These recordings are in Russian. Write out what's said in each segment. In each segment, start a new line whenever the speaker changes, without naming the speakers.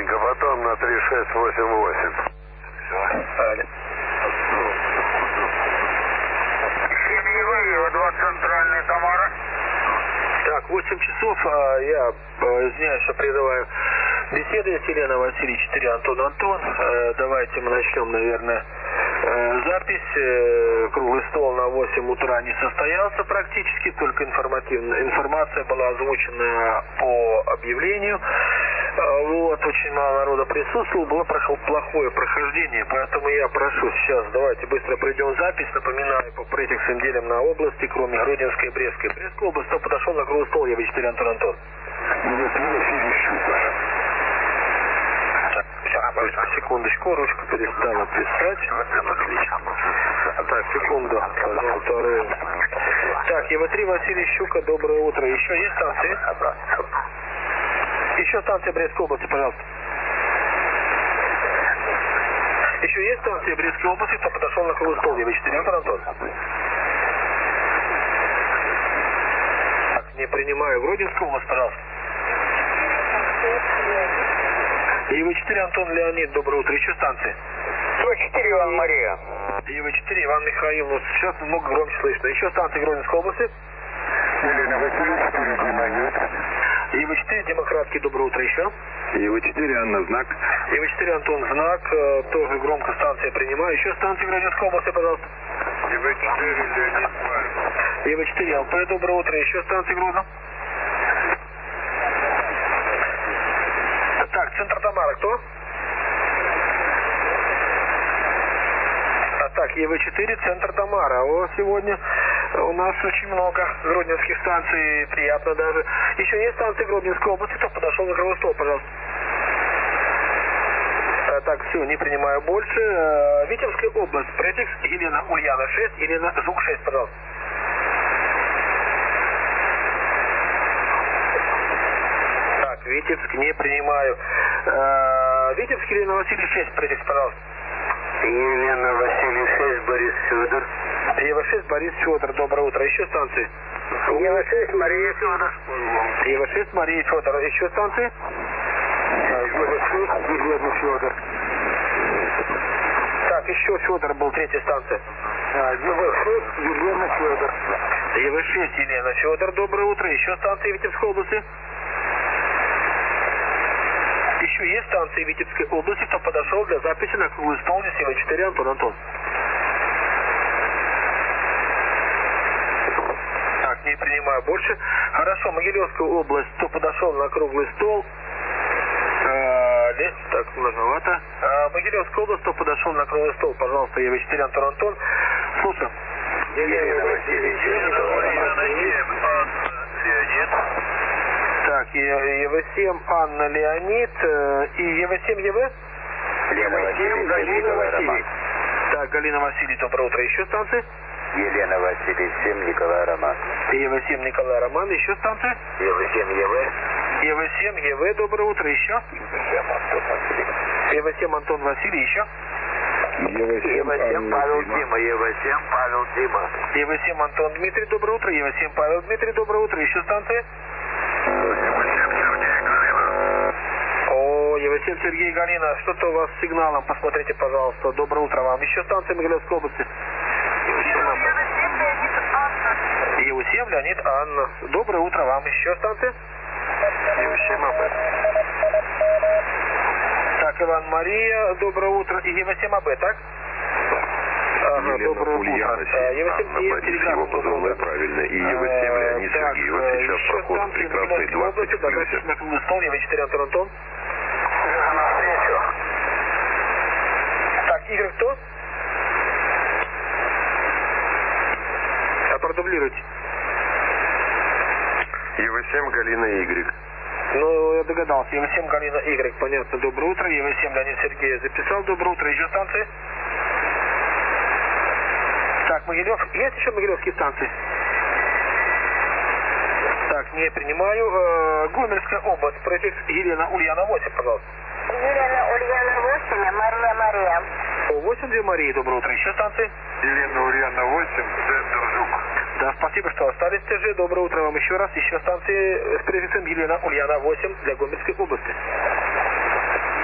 Ровненько, потом на 3688.
Все.
Семьевые, 2 центральные Тамара.
Так, 8 часов, я извиняюсь, что прерываю беседы. Елена Василий, 4 Антон. Давайте мы начнем, наверное, запись. Круглый стол на 8 утра не состоялся практически, только информация была озвучена по объявлению. Вот, очень мало народа присутствовало, было плохое прохождение, поэтому я прошу сейчас, давайте быстро пройдем запись. Напоминаю, по претексам делим на области, кроме Гродненской и Брестской. Брестская область, кто подошел на круглый стол, ЕВ-4 Антон. Секундочку, ручку перестала писать. Так, секунду. Так, ЕВ-3 Василий Щука, доброе утро. Еще есть станции? Еще станция Брестской области, пожалуйста. Еще есть станция Брестской области, кто подошел на круглый стол, ЕВ-4 Антон. Так, не принимаю. Гродненскую область, пожалуйста. ЕВ-4 Антон Леонид, доброе утро. Еще станции?
ЕВ-4 Иван Мария.
ЕВ-4 Иван Михаил. Ну, сейчас много громче слышно. Еще станции Гродненской области?
Елена Васильевна.
ЕВ-4 Демократский, доброе утро. Еще?
ЕВ-4 Анна Знак.
ЕВ-4 Антон Знак. Тоже громко станция принимаю. Еще станции Гродненской области, пожалуйста.
ЕВ-4 Леонид Павел.
ЕВ-4 ЛП, доброе утро. Еще станции Гродно. Так, центр Тамара, кто? Так, ЕВ-4, центр Тамара. О, сегодня у нас очень много гродненских станций, приятно даже. Еще есть станции Гродненской области, кто подошел на круглый стол, пожалуйста. Так, все, не принимаю больше. Витебская область, претекс, Елена Ульяна 6, Елена Жук 6, пожалуйста. Так, Витебск, не принимаю. Витебск, Елена Василий 6, претекс, пожалуйста.
Елена Василий 6, Борис Федор.
ЕВ-6, Борис Федор, доброе утро. Еще станции?
ЕВ-6, Мария Федор.
ЕВ-6, Мария Федор. Еще станции?
ЕВ-6, Елена Федор.
Так, еще Федор был, третья станция.
ЕВ-6, Елена Федор.
ЕВ-6, Елена Федор, доброе утро. Еще станции Витебской области? Еще есть станции Витебской области, кто подошел для записи на круглый стол с ЕВ-4 Антон. Так, не принимаю больше. Хорошо, Могилевская область, кто подошел на круглый стол? Так, сложновато. Могилевская область, кто подошел на круглый стол? Пожалуйста, ЕВ-4 Антон. Слушай.
Елена Василий 7, Леонид.
Так, ЕВ-7 Анна Леонид и ЕВ-7 ЕВ?
ЕВ-7 Галина Василий.
Так, Галина Василий, доброе утро. Еще станции?
Елена Василий 7, Николай Роман.
ЕВ-7 Николай Роман. Еще станции?
ЕВ-7 ЕВ.
ЕВ-7 ЕВ, доброе утро. Еще? ЕВ-7 Антон Василий. Еще?
ЕВ-7 Павел Дима. ЕВ-7 Павел Дима.
ЕВ-7 Антон Дмитрий, доброе утро. ЕВ-7 Павел Дмитрий, доброе утро. Еще станции? О, ЕВ-7 Сергей Галина. Что-то у вас с сигналом. Посмотрите, пожалуйста. Доброе утро вам. Еще станция Могилевской области. ЕВ-7 Леонид Анна. Доброе утро вам. Еще станция?
ЕВ-7 АБ.
Так, Иван Мария, доброе утро. И ЕВ-7 АБ, так? Ага, доброе утро. ЕВ-7
Всего позвонил правильно. И ЕВ-7 Леонид Сергей. Вот сейчас проходит прекрасный 20 в плюсе.
На круглый стол, ЕВ-4 Антон.
Навстречу.
Так, Игорь кто? Продублируйте.
ЕВ-7 Галина Y.
Ну, я догадался. ЕВ-7 Галина Y. Понятно. Доброе утро. ЕВ-7 Леонид Сергей записал. Доброе утро. Еще станции? Так, Могилев. Есть еще могилевские станции? Так, не принимаю. Гомельская область. Префикс Елена Ульяна 8, пожалуйста.
Елена Ульяна 8, Мария.
8 для Марии. Доброе утро. Еще станции?
Елена Ульяна 8, центр Жук.
Да, спасибо, что остались. ТЖ. Доброе утро вам еще раз. Еще станции с префиксом Елена Ульяна 8 для Гомельской области.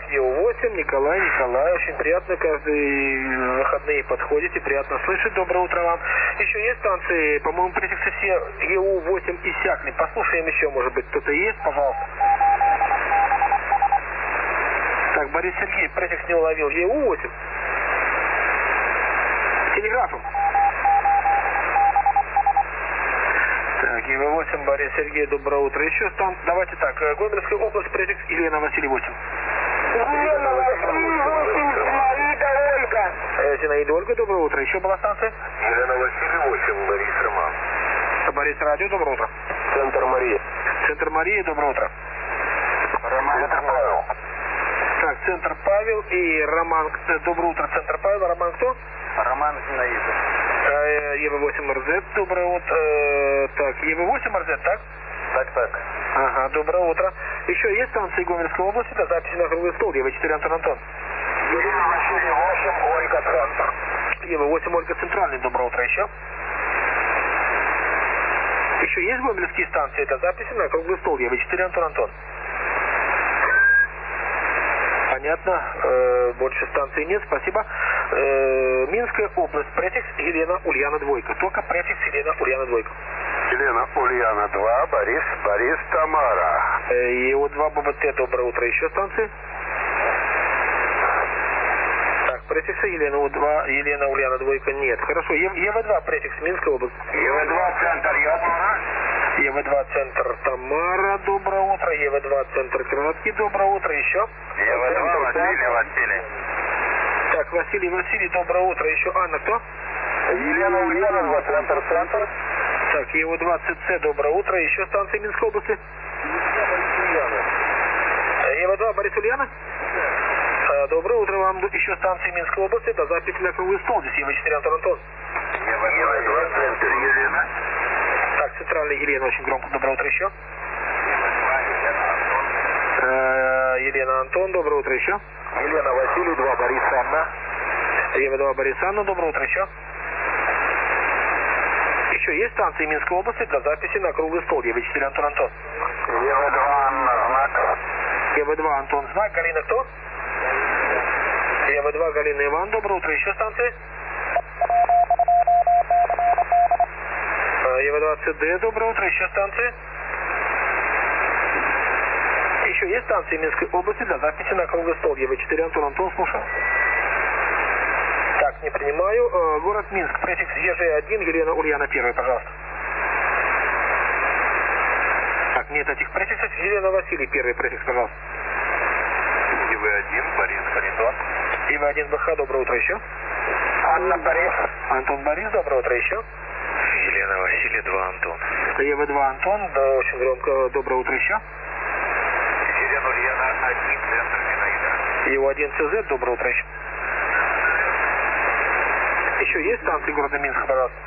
ЕУ-8, Николай, очень приятно, каждые выходные подходите, приятно слышать, доброе утро вам. Еще есть станции, по-моему, префиксы все ЕУ-8 иссякли, послушаем еще, может быть, кто-то есть, пожалуйста. Так, Борис Сергей, префикс не уловил, ЕУ-8. Телеграфом. Так, ЕВ-8, Борис Сергей, доброе утро. Еще там, давайте так, Гомельская область, префикс Елена Василий 8.
Елена Василий 8, Зинаида Ольга.
Зинаида Ольга, доброе утро. Еще была станция?
Елена Василий 8, Борис Роман.
Борис Радио, доброе утро.
Центр Мария.
Центр Мария, доброе утро.
Роман Павел.
Так, Центр Павел и Роман. Доброе утро, Центр Павел. Роман кто?
Роман Зинаида.
ЕВ-8 РЗ, доброе утро. Так, ЕВ-8 РЗ, так?
Так.
Ага, доброе утро. Еще есть станции Гомельской области, да, записи на круглый стол, ЕВ-4 Антон.
Елена Василий 8, Ольга Центр.
ЕВ-8 Ольга Центральный, доброе утро еще. Еще есть гомельские станции, это записи на круглый стол, ЕВ-4 Антон. Понятно, больше станций нет, спасибо. Минская область, префикс Елена Ульяна двойка. Только префикс Елена Ульяна двойка.
Елена Ульяна 2, Борис Тамара.
ЕО-2 ББТ, доброе утро. Еще станции? Так, префикса Елена У2, Елена Ульяна двойка нет. Хорошо, ЕВ-2 префикс Минская область.
ЕВ-2 Центр Тамара.
ЕВ-2 Центр Тамара, доброе утро. ЕВ-2 Центр Краткий, доброе утро. Еще?
ЕВ-2 Василий.
Так, Василий, доброе утро. Еще Анна кто?
Елена Ульяна, Центр.
Так, ЕВ-2 ЦЦ, доброе утро. Еще станции Минской области? ЕВ-2 Борис Ульяна? Доброе утро вам. Еще станции Минской области. Это запись на круглый стол. Здесь ЕВ-4 Антон.
ЕВ-2 Центр Елена.
Так, центральная Елена, очень громко. Доброе утро еще. Елена Антон, доброе утро еще.
Елена Василий 2, Борис Анна.
ЕВ-2 Борис Анна, доброе утро еще. Еще есть станции Минской области для записи на круглый стол. ЕВ-4 Антон.
ЕВ-2 Анна Знак.
ЕВ-2 Антон Знак. Галина кто? ЕВ-2 Галина Иван, доброе утро. Еще станции? ЕВ-2 ЦД, доброе утро. Еще станции? Еще есть станции Минской области для записи на круглый стол. ЕВ-4 Антон, слушаю. Так, не принимаю. Город Минск, префикс ЕЖ-1, Елена Ульяна 1, пожалуйста. Так, нет этих префиксов. Елена Василий 1, префикс, пожалуйста.
ЕВ-1, Борис Харитон.
ЕВ-1 БХ, доброе утро еще.
Анна Борис.
Антон Борис, доброе утро еще.
Елена Василий 2, Антон.
ЕВ-2 Антон, да, очень громко, доброе утро еще.
Елена Ульяна 1, Центр Зинаида.
ЕУ-1 ЦЗ, доброе утро еще. Еще есть станции города Минска, пожалуйста?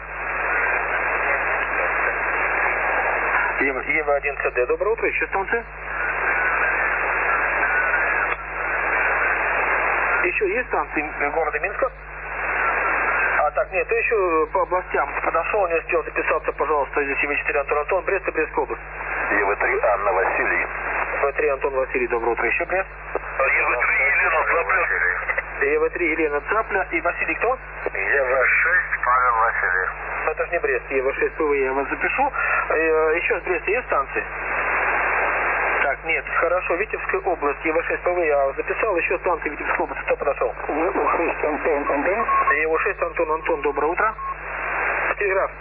ЕВ-1 ЦД, доброе утро, еще станции? Еще есть станции города Минска? Так, нет, ты еще по областям подошел, не успел записаться, пожалуйста, здесь ЕВ-4 Антон, Брест и Брестская область.
ЕВ-3 Анна Василий.
ЕВ-3 Антон Василий, доброе утро, еще Брест.
ЕВ-3 Елена Цапля.
ЕВ-3 Елена Цапля и Василий кто?
ЕВ-6 Павел Василий.
Это же не Брест, ЕВ-6 ПВ, я вас запишу. Еще с Бреста есть станции? Так, нет, хорошо, Витебская область, ЕВ-6 ПВ я записал, еще станции Витебской области, кто подошел?
ЕВ-6 Антон.
ЕВ-6 Антон, доброе утро. Телеграф.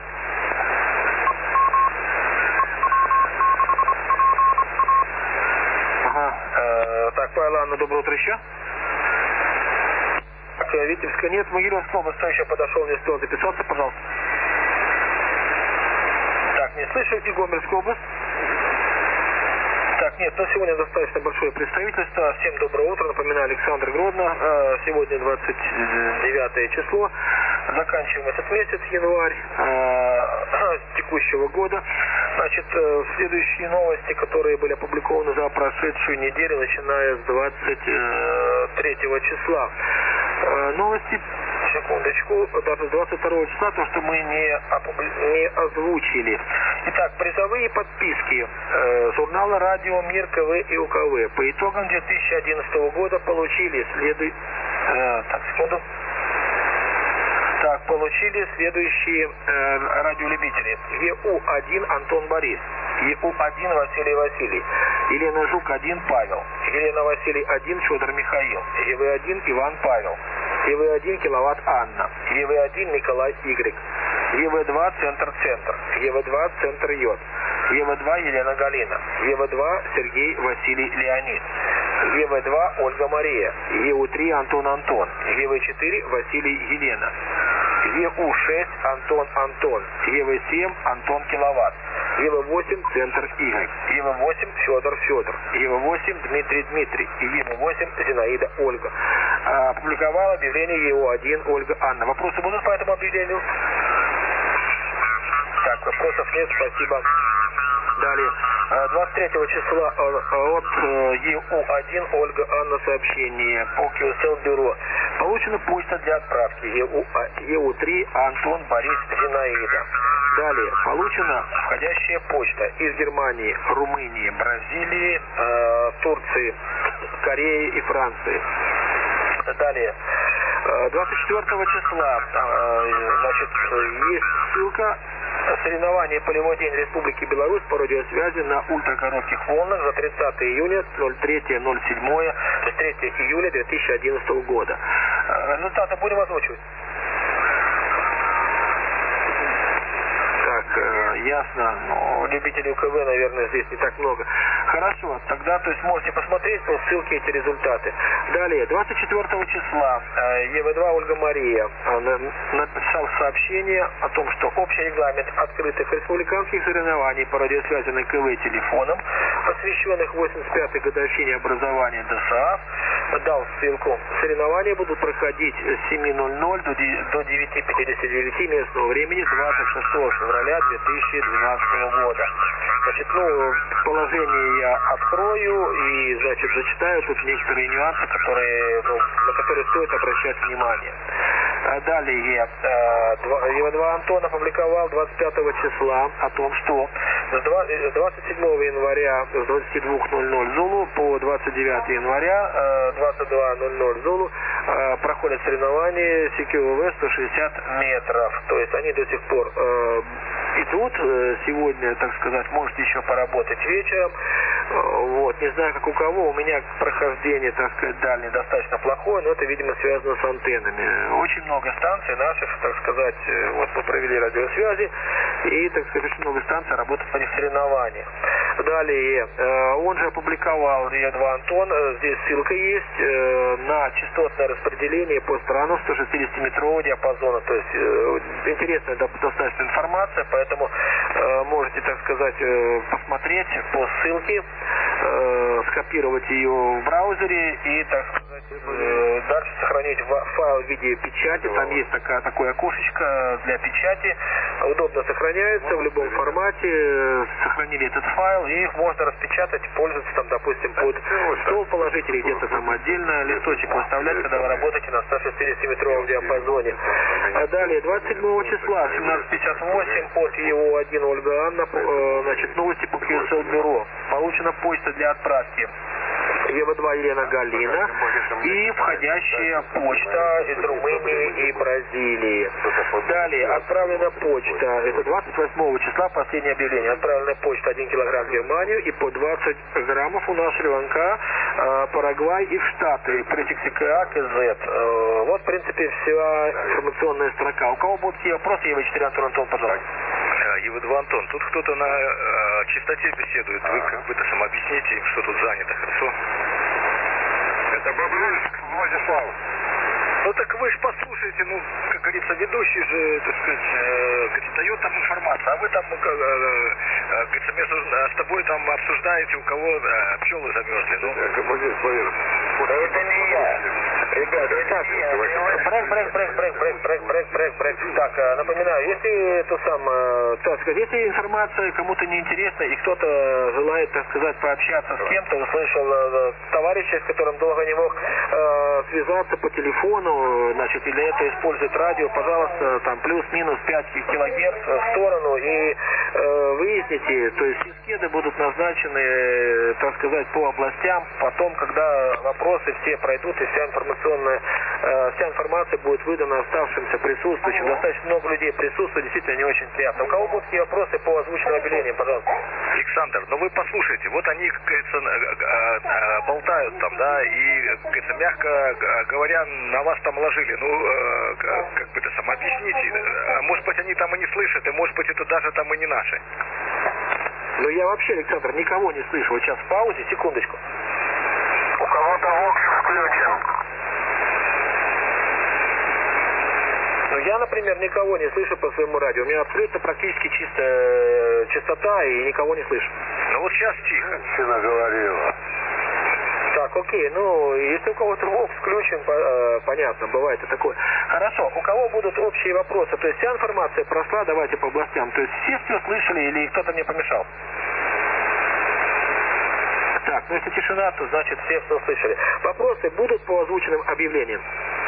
Ага, так, Павел Анна, доброе утро еще. Так, Витебская нет, Могилевская область, кто еще подошел, не успел записаться, пожалуйста. Так, не слышу, и Гомельская область. Так, нет, на сегодня достаточно большое представительство. Всем доброе утро. Напоминаю, Александр Гродно. Сегодня 29 число. Заканчиваем этот месяц, январь текущего года. Значит, следующие новости, которые были опубликованы за прошедшую неделю, начиная с 23 числа. Новости, секундочку, даже с 22 числа, то, что мы не озвучили. Итак, призовые годовые подписки журнала «Радио Мир», КВ и УКВ по итогам 2011 года получили получили следующие радиолюбители. ЕУ-1 Антон Борис, ЕУ-1 Василий Василий, Елена Жук-1 Павел, Елена Василий-1 Федор Михаил, ЕВ-1 Иван Павел, ЕВ-1 Киловатт Анна, ЕВ-1 Николай Y, ЕВ-2 Центр-Центр, ЕВ-2 Центр Йод, ЕВ-2 Елена Галина, ЕВ-2 Сергей Василий Леонид, ЕВ-2 Ольга Мария, ЕУ-3 Антон Антон, ЕВ-4 Василий Елена, ЕУ-6 Антон Антон, ЕВ-7 Антон Киловатт, ЕВ-8 Центр Y, ЕВ-8 Федор Федор, ЕВ-8 Дмитрий Дмитрий и ЕВ-8 Зинаида Ольга. Опубликовала объявление ЕУ-1 Ольга Анна. Вопросы будут по этому объявлению? Так, вопросов нет, спасибо. Далее. 23 числа от ЕУ-1 Ольга Анна сообщение по QSL бюро. Получена почта для отправки. ЕУ-3 Антон Борис Зинаида. Далее. Получена входящая почта из Германии, Румынии, Бразилии, Турции, Кореи и Франции. Далее. 24 числа есть ссылка. Соревнования «Полевой день Республики Беларусь» по радиосвязи на ультракоротких волнах за 30 июня, 03.07, 3 июля 2011 года. Результаты будем озвучивать. Ясно, но любителей УКВ, наверное, здесь не так много. Хорошо, тогда, то есть, можете посмотреть по ссылке эти результаты. Далее, 24 числа ЕВ-2 Ольга Мария написал сообщение о том, что общий регламент открытых республиканских соревнований по радиосвязи на КВ телефоном, посвященных 85-й годовщине образования ДСААФ, дал ссылку. Соревнования будут проходить с 7:00 до 9:59 местного времени 26 февраля 2012 года. Значит, положение я открою и, значит, зачитаю тут некоторые нюансы, на которые стоит обращать внимание. Далее, ЕВ-2 Антон опубликовал 25 числа о том, что с 27 января с 22:00 Зулу по 29 января 22:00 Зулу проходят соревнования CQV 160 метров. То есть они до сих пор идут. Сегодня, так сказать, можете еще поработать вечером. Вот. Не знаю, как у кого. У меня прохождение, так сказать, дальнее достаточно плохое, но это, видимо, связано с антеннами. Очень много станций наших, так сказать, вот мы провели радиосвязи, и, так сказать, очень много станций работают в этих соревнованиях. Далее, он же опубликовал, ЕВ-2 Антон, здесь ссылка есть, на частотное распределение по странам 160-метрового диапазона. То есть, интересная достаточно информация, поэтому можете, так сказать, посмотреть по ссылке, скопировать ее в браузере и, так сказать, дальше сохранить файл в виде печати. Там есть такое окошечко для печати. Удобно сохраняется в любом формате. Сохранили этот файл, и их можно распечатать, пользоваться там, допустим, под стол положить или где-то там отдельно листочек выставлять, когда вы работаете на 160-метровом диапазоне. А далее, 27 числа, 17:58 от ЕУ-1 Ольга Анна, значит, новости по QSL бюро. Получена почта для отправки. ЕВ-2 Елена Галина и входящая почта из Румынии и Бразилии. Далее, отправлена почта, это 28 числа, последнее объявление, отправлена почта 1 килограмм в Германию и по 20 граммов у нас Шри-Ланка, Парагвай и в Штаты, префиксы КА, КЗ. Вот, в принципе, вся информационная строка. У кого будут какие вопросы, ЕВ-4 Антон, пожалуйста.
ЕВ-2 Антон, тут кто-то на частоте беседует. Вы как бы-то самообъясните им, что тут занято, хорошо? Это Бобруйск, Владислав. Ну так вы же послушайте, как говорится, ведущий же, так сказать, дает там информацию, а вы там, говорится, с тобой там обсуждаете, у кого пчелы замерзли.
Это не я. Ребята,
Брейк. Так, напоминаю, если если информация кому-то не интересна и кто-то желает, так сказать, пообщаться с кем-то, услышал товарища, с которым долго не мог связаться по телефону, значит, и для этого использует радио, пожалуйста, там плюс-минус 5 килогерц в сторону и выясните, то есть скеды будут назначены, так сказать, по областям, потом, когда вопросы все пройдут и вся информация будет выдана оставшимся присутствующим. Достаточно много людей присутствует, действительно не очень приятно. У кого будут какие вопросы по озвученным объявлениям, пожалуйста?
Александр, ну вы послушайте, вот они, как говорится, болтают там, да, и, как говорится, мягко говоря, на вас там ложили. Ну, как бы это сам объясните. Может быть, они там и не слышат, и может быть, это даже там и не наши.
Ну, я вообще, Александр, никого не слышу. Вот сейчас в паузе, секундочку.
У кого-то ВОКС включен.
Ну, я, например, никого не слышу по своему радио. У меня абсолютно практически чистая частота и никого не слышу.
Ну, вот сейчас тихо.
Сына говорила.
Так, окей, ну, если у кого-то ВОКС включен, понятно, бывает и такое. Хорошо, у кого будут общие вопросы? То есть вся информация прошла, давайте по областям. То есть все слышали или кто-то мне помешал? Так, ну если тишина, то значит все слышали. Вопросы будут по озвученным объявлениям?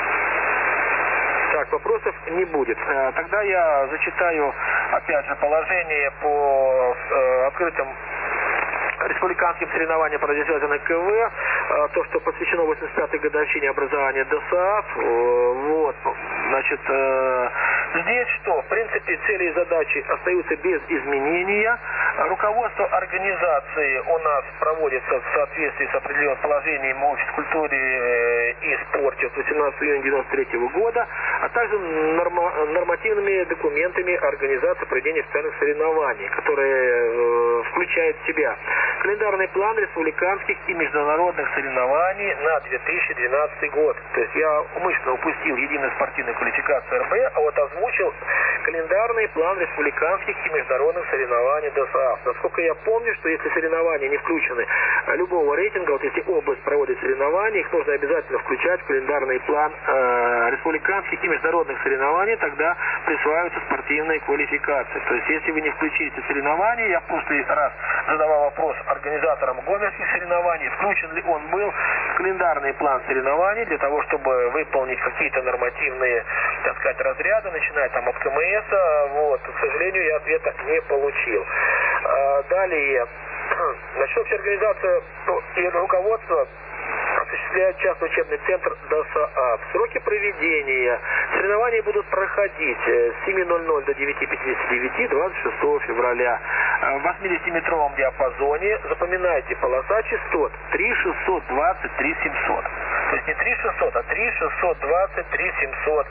Так, вопросов не будет. Тогда я зачитаю, опять же, положение по открытым республиканским соревнованиям по радиосвязи КВ, то, что посвящено 85-й годовщине образования ДОСААФ. Вот, значит, здесь что? В принципе, цели и задачи остаются без изменения. Руководство организации у нас проводится в соответствии с определенным положением о физкультуре и спорте от 18 июня 1993 года, а также нормативными документами организации проведения официальных соревнований, которые включают в себя календарный план республиканских и международных соревнований на 2012 год. То есть я умышленно упустил единую спортивную квалификацию РБ, а вот озвучил календарный план республиканских и международных соревнований ДОСААФ. Насколько я помню, что если соревнования не включены любого рейтинга, вот если область проводит соревнования, их нужно обязательно включать в календарный план республиканских и международных соревнований, тогда присваиваются спортивные квалификации. То есть если вы не включили эти соревнования, я в прошлый раз задавал вопрос организаторам гомельских соревнований, включен ли он был в календарный план соревнований для того, чтобы выполнить какие-то нормативные, так сказать, разряды, начиная там от КМС. Вот, к сожалению, я ответа не получил. Далее, значит, общая организация и руководство осуществляет частный учебный центр ДОСААФ. Сроки проведения соревнований будут проходить с 7:00 до 9:59 26 февраля в 80-метровом диапазоне. Запоминайте, полоса частот 3620, 3700. То есть не 3600, а 3620, 3700.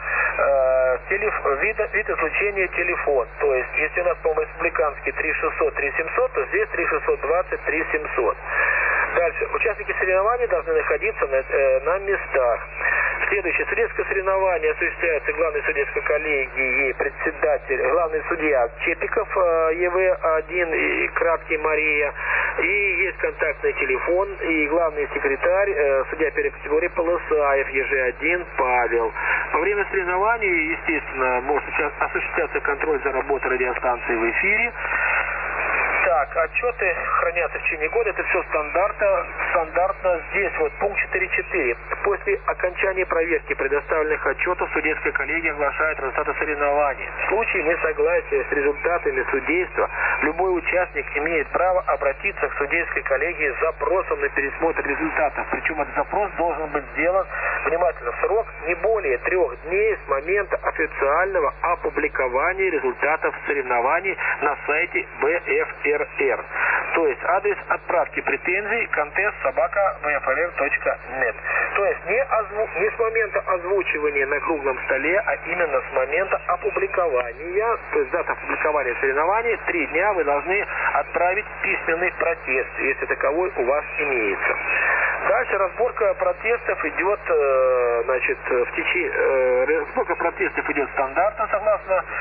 Вид излучения телефон. То есть если у нас, по-моему, республиканский 3600, 3700, то здесь 3620, 3700. Дальше. Участники соревнований должны находиться на местах. Следующее. Судейское соревнование осуществляется главной судейской коллегией, председатель, главный судья Чепиков, ЕВ-1 и краткий Мария. И есть контактный телефон, и главный секретарь, судья первой категории Полосаев, ЕЖ-1 Павел. Во время соревнований, естественно, может осуществляться контроль за работой радиостанции в эфире. Так, отчеты хранятся в течение года, это все стандартно. Здесь вот пункт 4.4. После окончания проверки предоставленных отчетов судейская коллегия оглашает результаты соревнований. В случае несогласия с результатами судейства любой участник имеет право обратиться к судейской коллегии с запросом на пересмотр результатов. Причем этот запрос должен быть сделан, внимательно, в срок не более 3 дней с момента официального опубликования результатов соревнований на сайте БФРР. То есть адрес отправки претензий contest@bfrr.net. То есть не с момента озвучивания на круглом столе, а именно с момента опубликования, то есть дата опубликования соревнований, 3 дня вы должны отправить письменный протест, если таковой у вас имеется. Дальше разборка протестов идет, значит, разборка протестов идет стандартно, согласно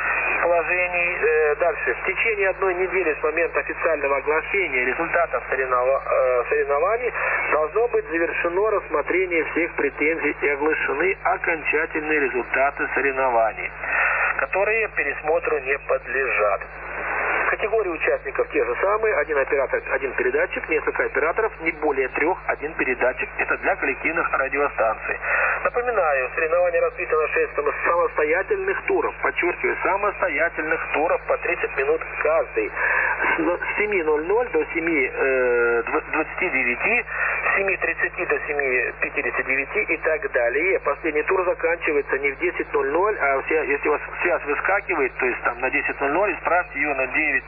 положений. Дальше. В течение одной недели с момента официального оглашения результатов соревнований должно быть завершено рассмотрение всех претензий и оглашены окончательные результаты соревнований, которые пересмотру не подлежат. Категории участников те же самые. Один оператор, один передатчик, несколько операторов, не более 3, один передатчик. Это для коллективных радиостанций. Напоминаю, соревнования рассчитаны на 6 самостоятельных туров. Подчеркиваю, самостоятельных туров по 30 минут каждый. С 7:00 до 7:29, с 7:30 до 7:59 и так далее. Последний тур заканчивается не в 10:00, а если у вас связь выскакивает, то есть там на 10:00, исправьте ее на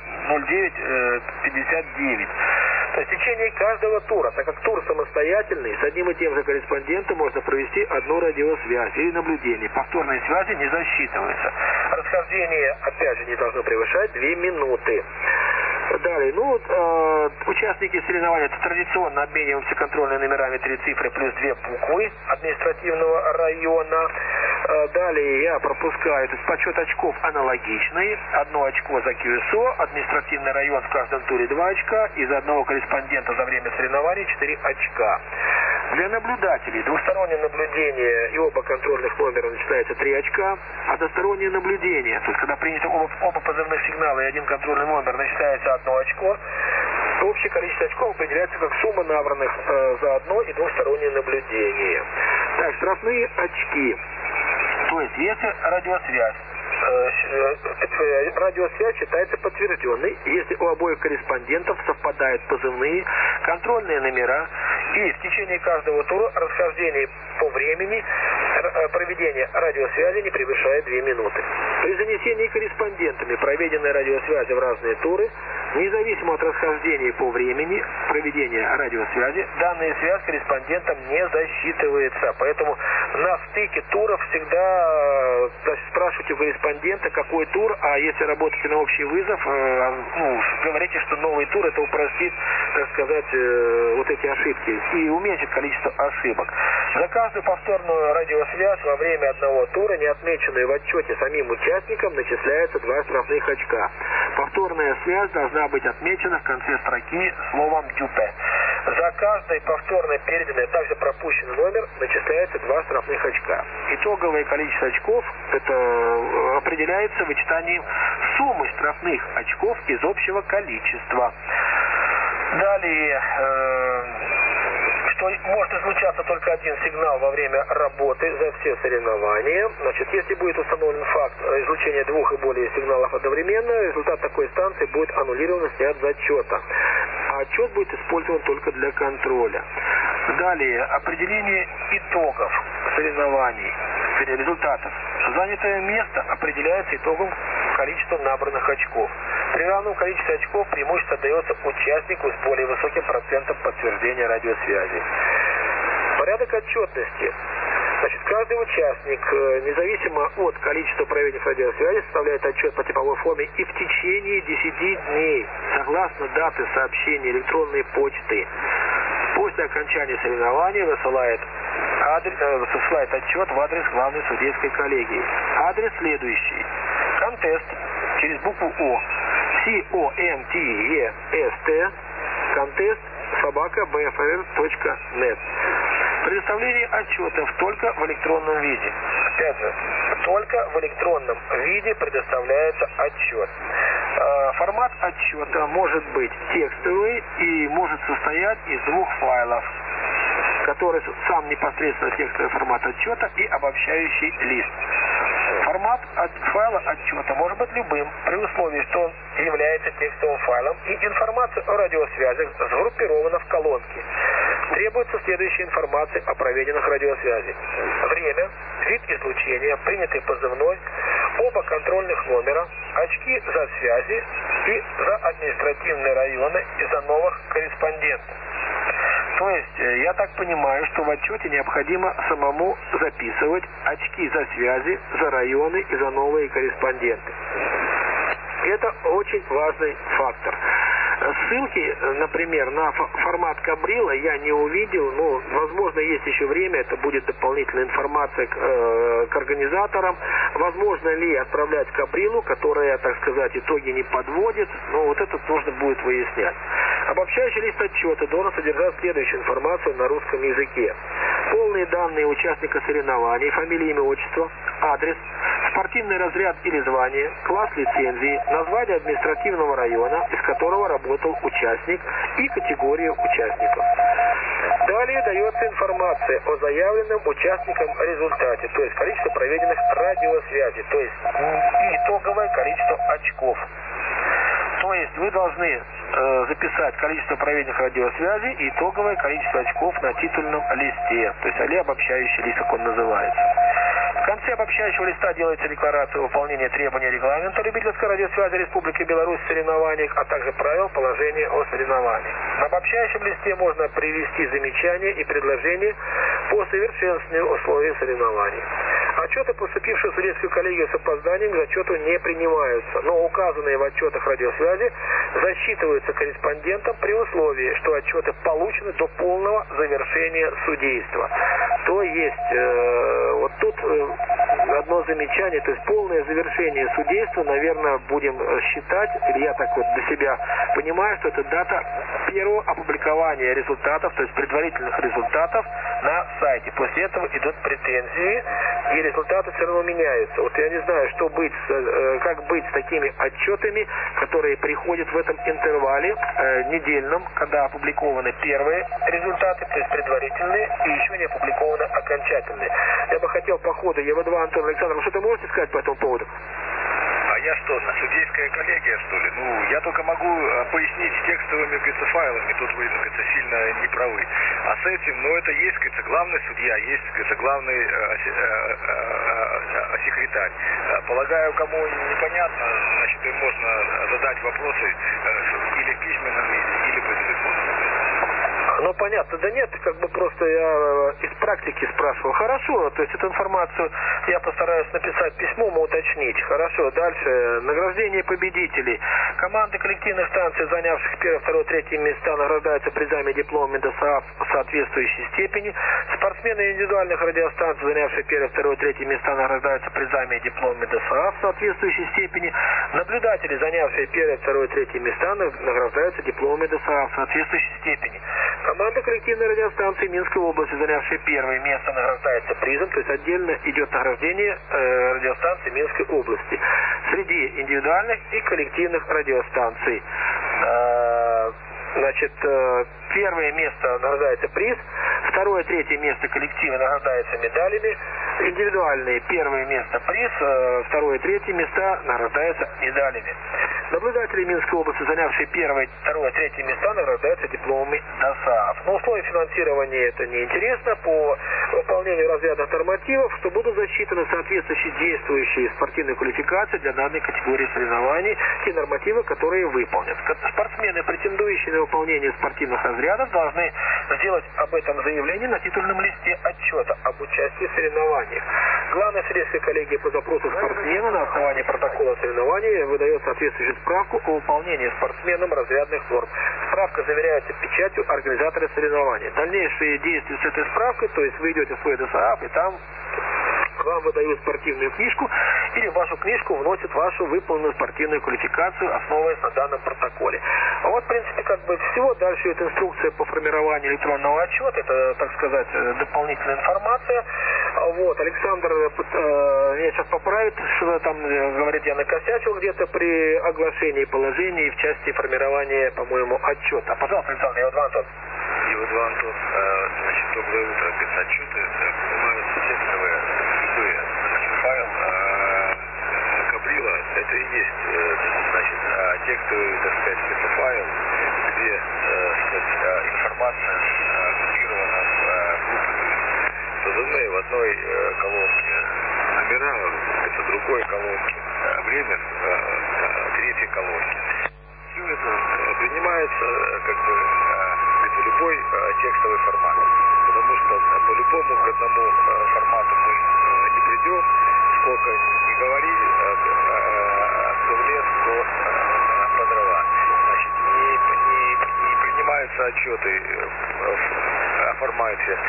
9:09:59. То есть в течение каждого тура, так как тур самостоятельный, с одним и тем же корреспондентом можно провести одну радиосвязь или наблюдение. Повторные связи не засчитываются. Расхождение, опять же, не должно превышать 2 минуты. Далее, участники соревнований традиционно обмениваемся контрольными номерами 3 цифры плюс 2 буквы административного района. Далее я пропускаю, то есть подсчет очков аналогичный. 1 очко за QSO, административный район в каждом туре 2 очка, и за одного корреспондента за время соревнований 4 очка. Для наблюдателей двустороннее наблюдение и оба контрольных номера начисляется 3 очка. Одностороннее наблюдение, то есть когда принято оба позывных сигнала и один контрольный номер, начисляется 1 очко. Общее количество очков определяется как сумма набранных за одно и двустороннее наблюдение. Так, штрафные очки. То есть, если радиосвязь считается подтвержденной, если у обоих корреспондентов совпадают позывные, контрольные номера и в течение каждого тура расхождение по времени проведения радиосвязи не превышает 2 минуты. При занесении корреспондентами проведенной радиосвязи в разные туры, независимо от расхождения по времени проведения радиосвязи, данная связь корреспондентам не засчитывается. Поэтому на стыке туров всегда спрашивайте у корреспондента, какой тур, а если работаете на общий вызов, говорите, что новый тур это упростит, так сказать, вот эти ошибки и уменьшит количество ошибок. За каждую повторную радиосвязь во время одного тура, не отмеченную в отчете самим участникам, начисляется 2 штрафных очка. Повторная связь должна быть отмечена в конце строки словом «дюпе». За каждый повторно переданный, также пропущенный номер начисляется 2 штрафных очка. Итоговое количество очков это определяется вычитанием суммы штрафных очков из общего количества. Далее, что может излучаться только один сигнал во время работы за все соревнования. Значит, если будет установлен факт излучения 2 и более сигналов одновременно, результат такой станции будет аннулирован и снят с зачета. А отчет будет использован только для контроля. Далее, определение итогов соревнований, результатов. Занятое место определяется итогом количества набранных очков. При равном количестве очков преимущество дается участнику с более высоким процентом подтверждения радиосвязи. Порядок отчетности. Значит, каждый участник, независимо от количества проведенных радиосвязи, составляет отчет по типовой форме и в течение 10 дней, согласно даты сообщения электронной почты. После окончания соревнований высылает отчет в адрес главной судейской коллегии. Адрес следующий. Контест через букву О. CONTEST. Контест @bfr.net. Предоставление отчетов только в электронном виде. Опять же, только в электронном виде предоставляется отчет. Формат отчета может быть текстовый и может состоять из 2 файлов, который сам непосредственно текстовый формат отчета и обобщающий лист. Формат файла отчета может быть любым, при условии, что он является текстовым файлом, и информация о радиосвязях сгруппирована в колонке. Требуется следующая информация о проведенных радиосвязях. Время, вид излучения, принятый позывной, оба контрольных номера, очки за связи и за административные районы и за новых корреспондентов. То есть, я так понимаю, что в отчете необходимо самому записывать очки за связи, за районы и за новые корреспонденты. Это очень важный фактор. Ссылки, например, на формат Кабрила я не увидел, но, возможно, есть еще время, это будет дополнительная информация к организаторам. Возможно ли отправлять Кабрилу, которая, так сказать, итоги не подводит, но вот это нужно будет выяснять. Обобщающий лист отчета должен содержать следующую информацию на русском языке. Полные данные участника соревнований, фамилия, имя, отчество, адрес, спортивный разряд или звание, класс лицензии, название административного района, из которого работал участник, и категорию участников. Далее дается информация о заявленном участникам результате, то есть количество проведенных радиосвязей, то есть итоговое количество очков. То есть вы должны записать количество проведенных радиосвязей и итоговое количество очков на титульном листе, то есть или обобщающий лист, как он называется. В конце обобщающего листа делается декларация выполнения требований регламента любительской радиосвязи Республики Беларусь в соревнованиях, а также правил положения о соревнованиях. На обобщающем листе можно привести замечания и предложения по совершенствованию условий соревнований. Отчеты, поступившие в судейскую коллегию с опозданием, к зачету не принимаются, но указанные в отчетах радиосвязи засчитываются корреспондентам при условии, что отчеты получены до полного завершения судейства. То есть, вот тут одно замечание, то есть полное завершение судейства, наверное, будем считать, или я так вот для себя понимаю, что это дата первого опубликования результатов, то есть предварительных результатов на сайте. После этого идут претензии, и результаты все равно меняются. Вот я не знаю, что быть, как быть с такими отчетами, которые приходят в этом интервале недельном, когда опубликованы первые результаты, то есть предварительные, и еще не опубликованы окончательные. Я бы хотел по ходу ЕВ2, Антон Александрович, что-то можете сказать по этому поводу?
А я что, судейская коллегия, что ли? Ну, я только могу пояснить с текстовыми, говорится, файлами, тут вы, говорится, сильно не правы. А с этим, ну, это есть, говорится, главный судья, есть, говорится, главный секретарь. Полагаю, кому непонятно, значит, им можно задать вопросы или в письменном виде, или по телефону.
Ну, понятно, да нет, как бы просто я из практики спрашивал. Хорошо, то есть эту информацию я постараюсь написать письмом и уточнить. Хорошо, дальше. Награждение победителей. Команды коллективных станций, занявших 1, 2, 3 места, награждаются призами, дипломами ДОСААФ соответствующей степени. Спортсмены индивидуальных радиостанций, занявшие 1, 2, 3 места, награждаются призами и дипломами ДОСААФ соответствующей степени. Наблюдатели, занявшие 1, 2, 3 места, награждаются дипломами ДОСААФ соответствующей степени. Команда коллективной радиостанции Минской области, занявшая первое место, награждается призом, то есть отдельно идет награждение радиостанции Минской области. Среди индивидуальных и коллективных радиостанций. Значит, первое место награждается приз, второе, третье место коллектива награждается медалями, индивидуальные первое место приз, второе, третье места награждаются медалями. Наблюдатели Минской области, занявшие первое, второе, третье места, награждаются дипломами ДОСААФ. Но условия финансирования это неинтересно. По выполнению разрядных нормативов, что будут засчитаны соответствующие действующие спортивные квалификации для данной категории соревнований, те нормативы, которые выполнят. Спортсмены, претендующие на выполнение спортивных разрядов, должны сделать об этом заявление на титульном листе отчета об участии в соревнованиях. Главная судейская коллегия по запросу спортсмена на основании протокола соревнований выдает соответствующую справку о выполнении спортсменам разрядных норм. Справка заверяется печатью организатора соревнований. Дальнейшие действия с этой справкой, то есть вы идете в свой ДОСААФ, и там вам выдают спортивную книжку, или в вашу книжку вносят вашу выполненную спортивную квалификацию, основываясь на данном протоколе. А вот, в принципе, как бы всего. Дальше идет инструкция по формированию электронного отчета. Это, так сказать, дополнительная информация. Вот, Александр меня сейчас поправит, что там, говорит, я накосячил где-то при оглашении положений в части формирования, по-моему, отчета. Пожалуйста, Александр, ЕВ2, Антон.
ЕВ2, Антон, значит, доброе утро. Без отчеты, понимаются текстовые, любые, значит, файл Кабрила, это и есть, значит, текстовый, так сказать, спецфайл, где, сказать, информация группирована в группы. Позывные в одной колонке номера, это в другой колонке время, третьей колонке. Все это принимается как бы любой текстовый формат, потому что по-любому к одному формату мы не придем, сколько не говорили, кто в лес, кто по дрова. Значит, оформляются отчеты, оформляются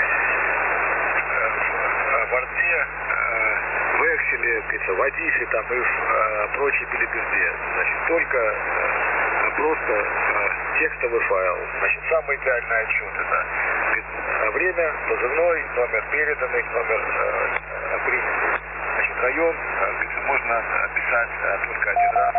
в Орде, в Excel, в Адифе там и в прочей билиберде. Значит, только просто текстовый файл. Значит, самый идеальный отчет это время, позывной, номер переданный, номер принятый. Значит, район, можно писать только один раз.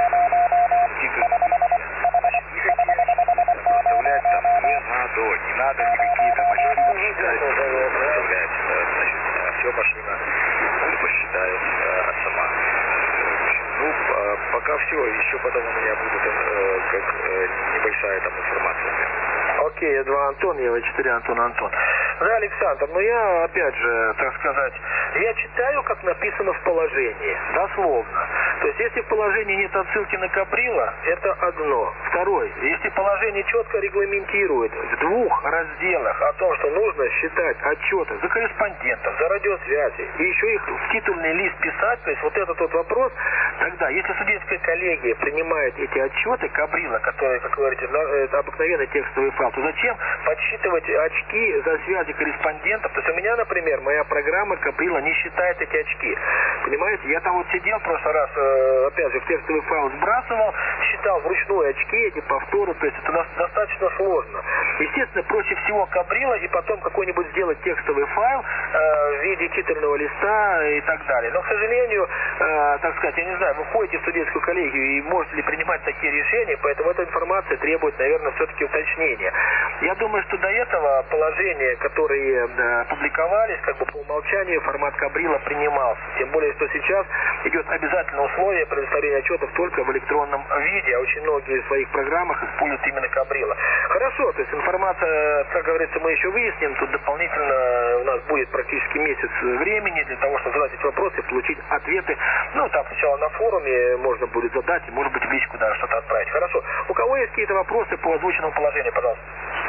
Значит, никакие очки проставлять там не надо никакие там очки считать, проставлять. Значит, все машина посчитает сама. Ну, пока все, еще потом у меня будет как небольшая там информация.
Окей, я 2 Антон, я 4 Антон. Да, Александр, но я, опять же, так сказать, я читаю, как написано в положении, дословно. То есть, если в положении нет отсылки на Каприла, это одно. Второе, если положение четко регламентирует в 2 разделах о том, что нужно считать отчеты за корреспондентов, за радиосвязи, и еще их в титульный лист писать, то есть вот этот вот вопрос, тогда, если судейская коллегия принимает эти отчеты Каприла, которые, как вы говорите, это обыкновенный текстовый файл, то зачем подсчитывать очки за связи корреспондентов? То есть у меня, например, моя программа Каприла не считает эти очки. Понимаете, я там вот сидел в прошлый раз, опять же, в текстовый файл сбрасывал, считал вручную очки, эти повторы, то есть это достаточно сложно. Естественно, проще всего Каприла и потом какой-нибудь сделать текстовый файл в виде титульного листа и так далее. Но, к сожалению, так сказать, я не знаю, вы входите в судейскую коллегию и можете ли принимать такие решения, поэтому эта информация требует, наверное, все-таки уточнения. Я думаю, что до этого положения, которые публиковались, как бы по умолчанию формат Каприла принимался. Тем более, что сейчас идет обязательное условие предоставления отчетов только в электронном виде, а очень многие в своих программах используют именно Каприла. Хорошо, то есть информация, как говорится, мы еще выясним, тут дополнительно у нас будет практически месяц времени для того, чтобы задать эти вопросы и получить ответы. Ну, там сначала на форуме можно будет задать, и, может быть, в личку даже что-то отправить. Хорошо. У кого есть какие-то вопросы по озвученному положению, пожалуйста?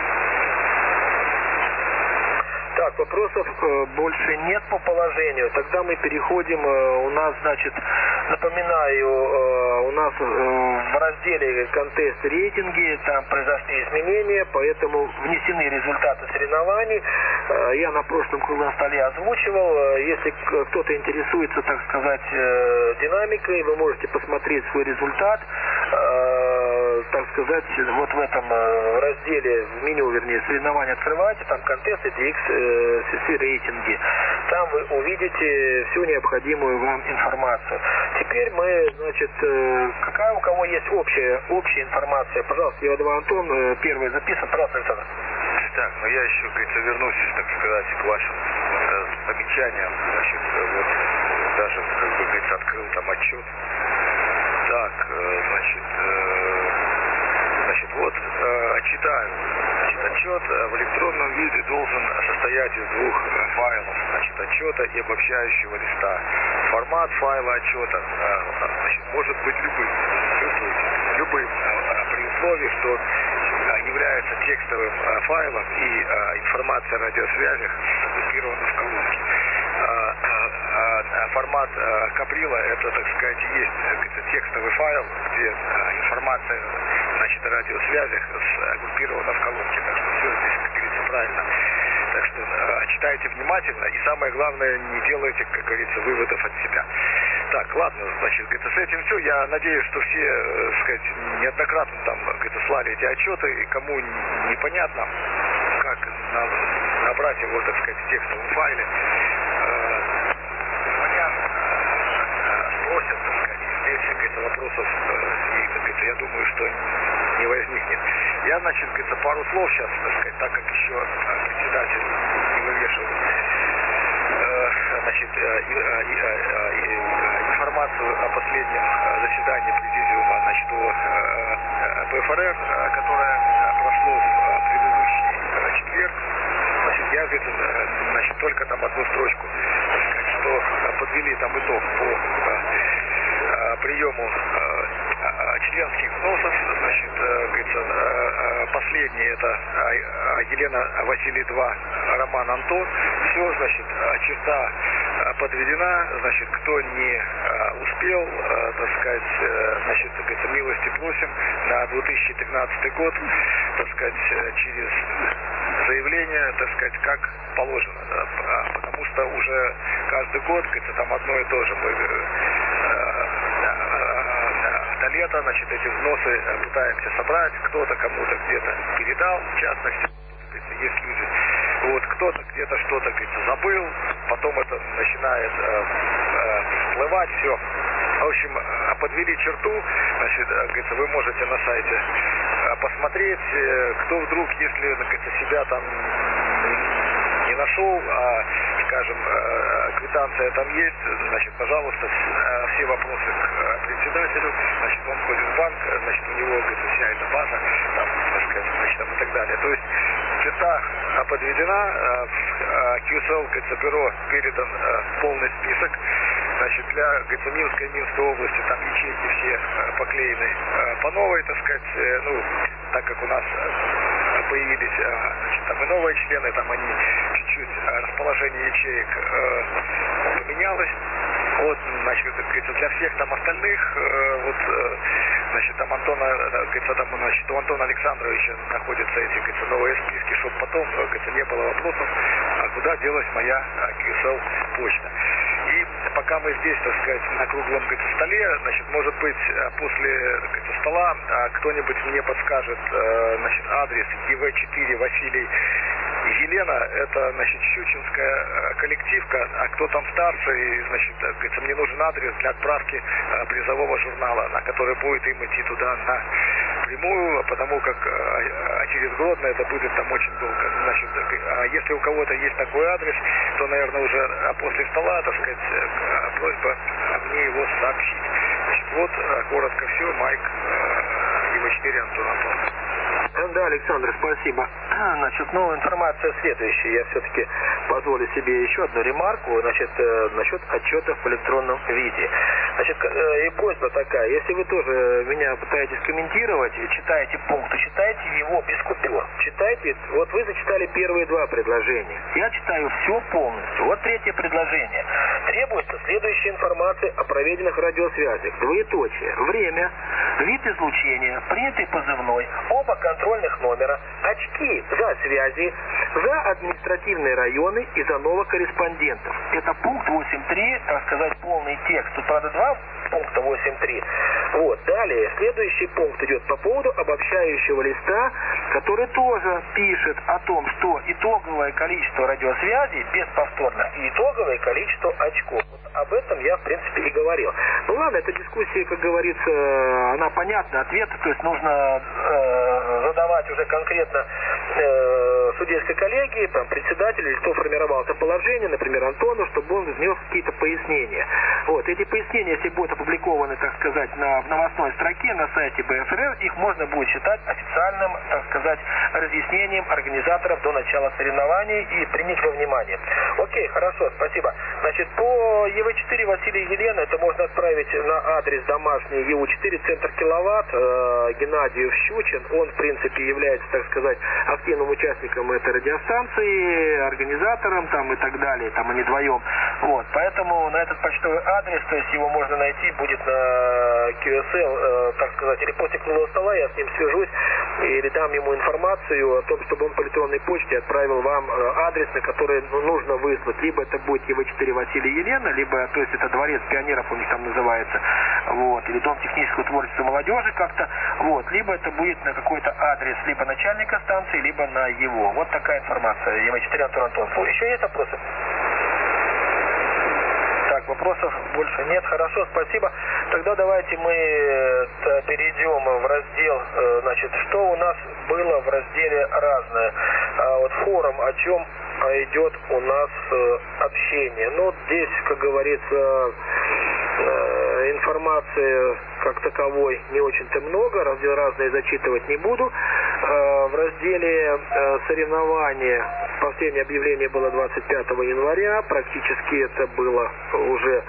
Так, вопросов больше нет по положению. Тогда мы переходим, у нас, значит, напоминаю, у нас в разделе «Контест рейтинги» там произошли изменения, поэтому внесены результаты соревнований. Я на прошлом круглом столе озвучивал. Если кто-то интересуется, так сказать, динамикой, вы можете посмотреть свой результат, так сказать, вот в этом разделе, в меню, вернее, соревнования открывайте, там «Контест» и DX CC рейтинги. Там вы увидите всю необходимую вам информацию. Теперь мы, значит, какая у кого есть общая информация? Пожалуйста, я 2 Антон, первый записан. Пожалуйста, Александр.
Так, ну я еще, говорится, вернусь, так сказать, к вашим замечаниям. Значит, вот даже, как бы, говорится, открыл там отчет. Так, значит, вот, читаю. Значит, отчет в электронном виде должен состоять из 2 файлов, значит, отчета и обобщающего листа. Формат файла отчета, значит, может быть любым, при условии, что является текстовым файлом и информация о радиосвязях сгруппирована в колонке. Формат Каприла это, так сказать, есть текстовый файл, где информация, значит, о радиосвязях сгруппирована в колонке. Так что все здесь, как говорится, правильно. Так что читайте внимательно и самое главное, не делайте, как говорится, выводов от себя. Так, ладно, значит, говорится, с этим все. Я надеюсь, что все, так сказать, неоднократно там, говорится, слали эти отчеты, и кому непонятно, как набрать его, так сказать, в текстовом файле. Спросят, так сказать, здесь, как говорится, вопросов, и, как говорится, я думаю, что не возникнет. Я, значит, говорится, пару слов сейчас, так сказать, так как еще председатель не вывешивал, значит, информацию о последнем заседании президиума, значит, о ПФРР, которое прошло в предыдущий четверг. Значит, я, говорит, значит, только там одну строчку, так сказать, что подвели там итог по приему членских взносов, значит, говорится, последний это Елена Василий 2, Роман Антон. Все, значит, черта подведена, значит, кто не успел, так сказать, значит, так сказать, милости просим на 2013 год, так сказать, через заявление, так сказать, как положено, потому что уже каждый год, говорится, там одно и то же. Мы до лета, значит, эти взносы пытаемся собрать, кто-то кому-то где-то передал, в частности, есть люди, вот, кто-то где-то что-то, говорится, забыл, потом это начинает всплывать, все. В общем, подвели черту, значит, говорится, вы можете на сайте посмотреть, кто вдруг, если, говорится, себя там не нашел, скажем, квитанция там есть, значит, пожалуйста, все вопросы к председателю, значит, он ходит в банк, значит, у него, говорится, вся эта база, там, так сказать, значит, там и так далее. То есть черта подведена, в QSL, говорится, бюро передан полный список, значит, для, говорится, Минской области, там ячейки все поклеены по новой, так сказать, ну, так как у нас появились, значит, там и новые члены, там они чуть-чуть, расположение ячеек поменялось. Вот, значит, говорится, для всех там остальных, вот, значит, там Антона, говорится, там, значит, у Антона Александровича находятся эти, говорится, новые списки, чтобы потом, говорится, не было вопросов, а куда делась моя QSL почта. И пока мы здесь, так сказать, на круглом, говорится, столе, значит, может быть, после, говорится, стола кто-нибудь мне подскажет, значит, адрес ЕВ4 Василий Елена, это, значит, щучинская коллективка, а кто там старше, значит, говорится, мне нужен адрес для отправки призового журнала, на который будет им идти туда напрямую, потому как через Гродно это будет там очень долго. Значит, если у кого-то есть такой адрес, то, наверное, уже после стола, так сказать, просьба мне его сообщить. Значит, вот, коротко все, Майк, ЕВ4 Антон Антонов.
Да, Александр, спасибо. Значит, ну, информация следующая. Я все-таки позволю себе еще одну ремарку, значит, насчет отчетов в электронном виде. Значит, и просьба такая, если вы тоже меня пытаетесь комментировать, читаете пункты, читайте его без купюр. Читайте, вот вы зачитали первые два предложения. Я читаю все полностью. Вот третье предложение. Требуется следующая информация о проведенных радиосвязях. Двоеточие. Время, вид излучения, принятый позывной, оба контрольных номера, очки за связи, за административные районы и за новых корреспондентов. Это пункт 8.3, так сказать, полный текст. Тут, правда, два пункта 8.3. Вот. Далее, следующий пункт идет по поводу обобщающего листа, который тоже пишет о том, что итоговое количество радиосвязей без повторных и итоговое количество очков. Вот об этом я, в принципе, и говорил. Ну ладно, эта дискуссия, как говорится, она понятна, ответы, то есть нужно задавать уже конкретно судейской коллегии, там, председателю, или кто формировал это положение, например, Антону, чтобы он внес какие-то пояснения. Вот, эти пояснения, если будут опубликованы, так сказать, в новостной строке на сайте БФРР, их можно будет считать официальным, так сказать, разъяснением организаторов до начала соревнований и принять во внимание. Окей, хорошо, спасибо. Значит, по ЕВ4 Василий Елена, это можно отправить на адрес домашний ЕУ4, центр киловатт, Геннадию Щучин. Он, в принципе, является, так сказать, активным участником этой радиостанции, организатором там и так далее, там они вдвоем. Вот, поэтому на этот почтовый адрес, то есть его можно найти будет на QSL, так сказать, или после круглого стола, я с ним свяжусь или дам ему информацию о том, чтобы он по электронной почте отправил вам адрес, на который нужно выслать. Либо это будет ЕВ4 Василий Елена, либо, то есть это дворец пионеров у них там называется, вот, или дом технического творчества молодежи как-то, вот, либо это будет на какой-то адрес, либо начальника станции, либо на его. Вот такая информация. ЕВ4 Антон Антонов. Еще есть вопросы? Так, вопросов больше нет. Хорошо, спасибо. Тогда давайте мы перейдем в раздел, значит, что у нас было в разделе «Разное». Вот форум, о чем идет у нас общение. Ну, здесь, как говорится, информации как таковой не очень-то много, раздел «Разное» зачитывать не буду. В разделе «Соревнования» последнее объявление было 25 января, практически это было уже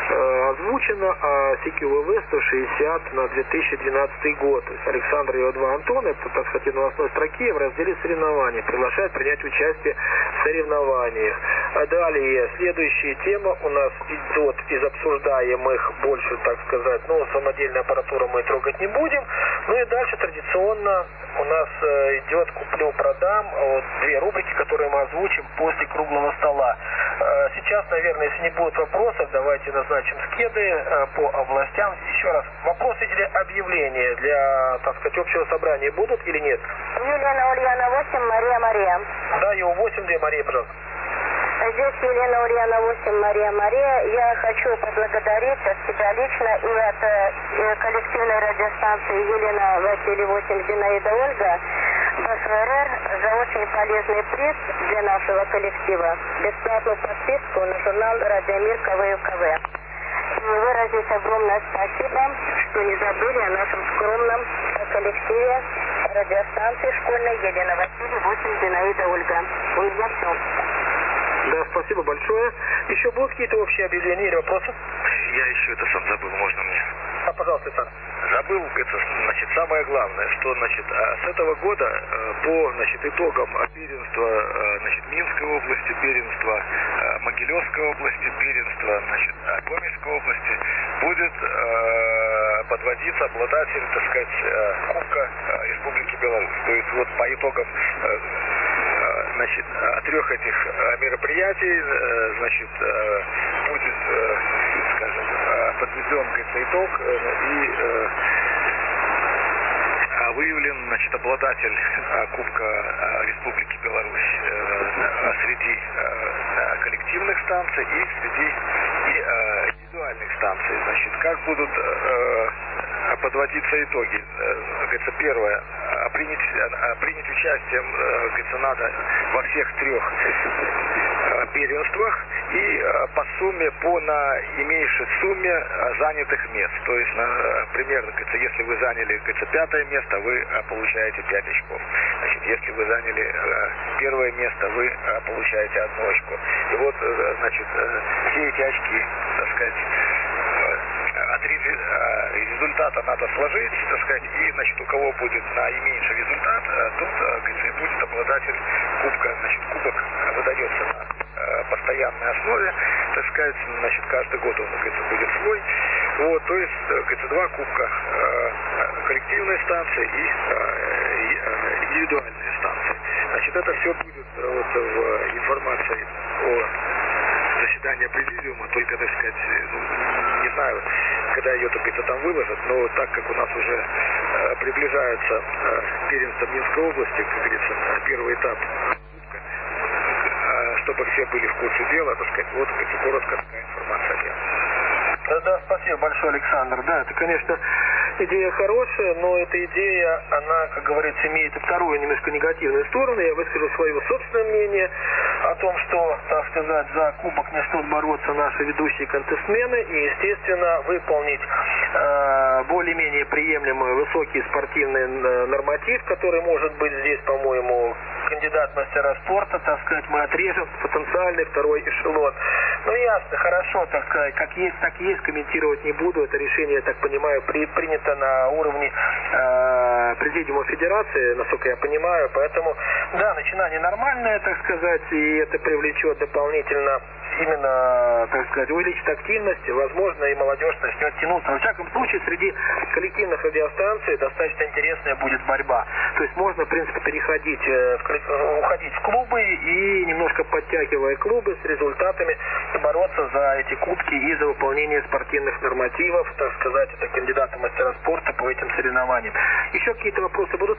озвучено, а CQVV 160 на 2012 год. То есть Александр и 2 Антон, это, так сказать, в новостной строке в разделе соревнований. Приглашают принять участие в соревнованиях. А далее, следующая тема у нас идет из обсуждаемых больше, так сказать, самодельную аппаратуру мы трогать не будем. Ну и дальше традиционно у нас идет куплю-продам, вот 2 рубрики, которые мы озвучим после круглого стола. Сейчас, наверное, если не будет вопросов, давайте назначим скеды по областям. Еще раз, вопросы или объявления для, так сказать, общего собрания будут или нет?
Елена Ульяна 8, Мария.
Да, его 8, где Мария, пожалуйста.
Здесь Елена Ульяна 8, Мария. Я хочу поблагодарить от себя лично и от коллективной радиостанции Елена Василий 8, Зинаида Ольга БФРР за очень полезный приз для нашего коллектива. Бесплатную подписку на журнал «Радиомир КВ». И выразить огромное спасибо, что не забыли о нашем скромном коллективе радиостанции школьной Елена Василий 8, Зинаида Ольга. У меня все.
Да, спасибо большое. Еще будут какие-то общие объявления или вопросы?
Я еще это сам забыл, можно мне?
Пожалуйста, Александр.
Забыл, это, значит, самое главное, что, значит, с этого года по, значит, итогам первенства, значит, Минской области, первенства Могилевской области, первенства, значит, Гомельской области будет подводиться обладатель, так сказать, Кубка Республики Беларусь. То есть вот по итогам, значит, 3 этих мероприятий, значит, будет, скажем, подведен, говорится, итог и выявлен, значит, обладатель Кубка Республики Беларусь среди коллективных станций и среди индивидуальных станций. Значит, как будут подводиться итоги? Говорится, первое, принять участие, говорится, надо во всех 3 первенствах и по сумме, на имеющей сумме занятых мест. То есть, примерно, говорится, если вы заняли, говорится, 5-е место, вы получаете 5 очков. Значит, если вы заняли 1-е место, вы получаете 1 очко. И вот, значит, все эти очки, так сказать, от результата надо сложить, так сказать, и, значит, у кого будет наименьший результат, тот, говорится, и будет обладатель кубка. Значит, кубок выдается на постоянной основе, так сказать, значит, каждый год он, говорится, будет свой. Вот, то есть, говорится, 2 кубка коллективной станции и индивидуальные станции. Значит, это все будет вот в информации о заседании президиума, только, так сказать, не знаю, когда ее, так говорится, там выложат, но так как у нас уже приближается первенство Минской области, как говорится, 1-й этап, чтобы все были в курсе дела, так сказать, вот, коротко такая информация.
Да, спасибо большое, Александр. Да, это, конечно, идея хорошая, но эта идея, она, как говорится, имеет и вторую, немножко негативную сторону. Я выскажу свое собственное мнение о том, что, так сказать, за кубок начнут бороться наши ведущие контестмены и, естественно, выполнить более-менее приемлемый высокий спортивный норматив, который может быть здесь, по-моему, кандидат в мастера спорта, так сказать, мы отрежем потенциальный 2-й эшелон. Ну, ясно, хорошо, так сказать, как есть, так и есть, комментировать не буду. Это решение, я так понимаю, принято на уровне Президиума Федерации, насколько я понимаю. Поэтому, да, начинание нормальное, так сказать, и это привлечет дополнительно именно, так сказать, увеличит активность, возможно, и молодежь начнет тянуться. Но, во всяком случае, среди коллективных радиостанций достаточно интересная будет борьба. То есть можно, в принципе, переходить, уходить в клубы и, немножко подтягивая клубы с результатами, бороться за эти кубки и за выполнение спортивных нормативов, так сказать, это кандидаты в мастера спорта по этим соревнованиям. Еще какие-то вопросы будут?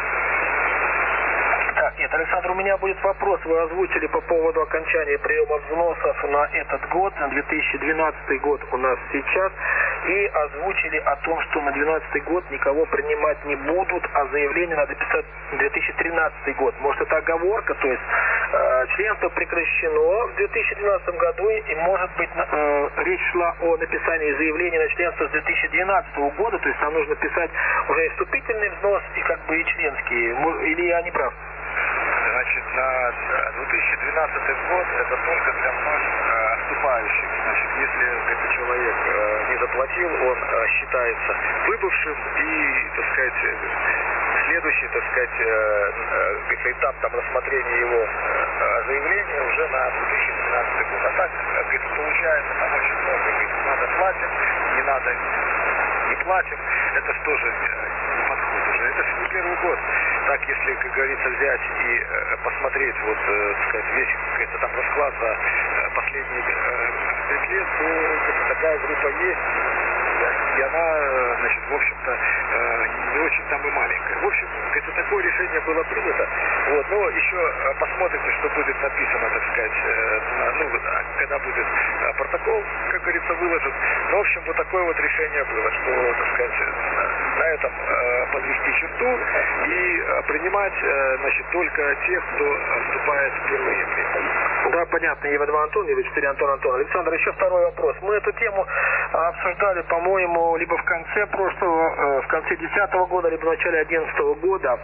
Так, нет, Александр, у меня будет вопрос. Вы озвучили по поводу окончания приема взносов на этот год, на 2012 год у нас сейчас, и озвучили о том, что на 2012 год никого принимать не будут, а заявление надо писать на 2013 год. Может, это оговорка, то есть членство прекращено в 2012 году, и, может быть, речь шла о написании заявления на членство с 2012 года, то есть нам нужно писать уже и вступительный взнос, и как бы и членский, или я не прав?
Значит, на 2012 год это только для вновь вступающих. Значит, если этот человек не заплатил, он считается выбывшим и, так сказать, следующий, так сказать, этап там рассмотрения его заявления уже на 2012 год. А так, говорит, получается там очень много. Говорит, надо платим, не надо не платим. Это же тоже не подходит уже. Это же не первый год. Так, если, как говорится, взять и посмотреть, вот, так сказать, весь, как там расклад за последние 5 лет, то такая группа есть. И она, значит, в общем-то, не очень там и маленькая. В общем, это такое решение было принято. Вот, но еще посмотрите, что будет написано, так сказать, ну, когда будет протокол, как говорится, выложен. Но, в общем, вот такое вот решение было, что, так сказать, на этом подвести черту и принимать, значит, только тех, кто вступает впервые.
Да, понятно, Евдоким Антонович, Антон Антонович. Александр, еще второй вопрос. Мы эту тему обсуждали, по-моему, либо в конце прошлого, в конце 2010 года, либо в начале 2011 года.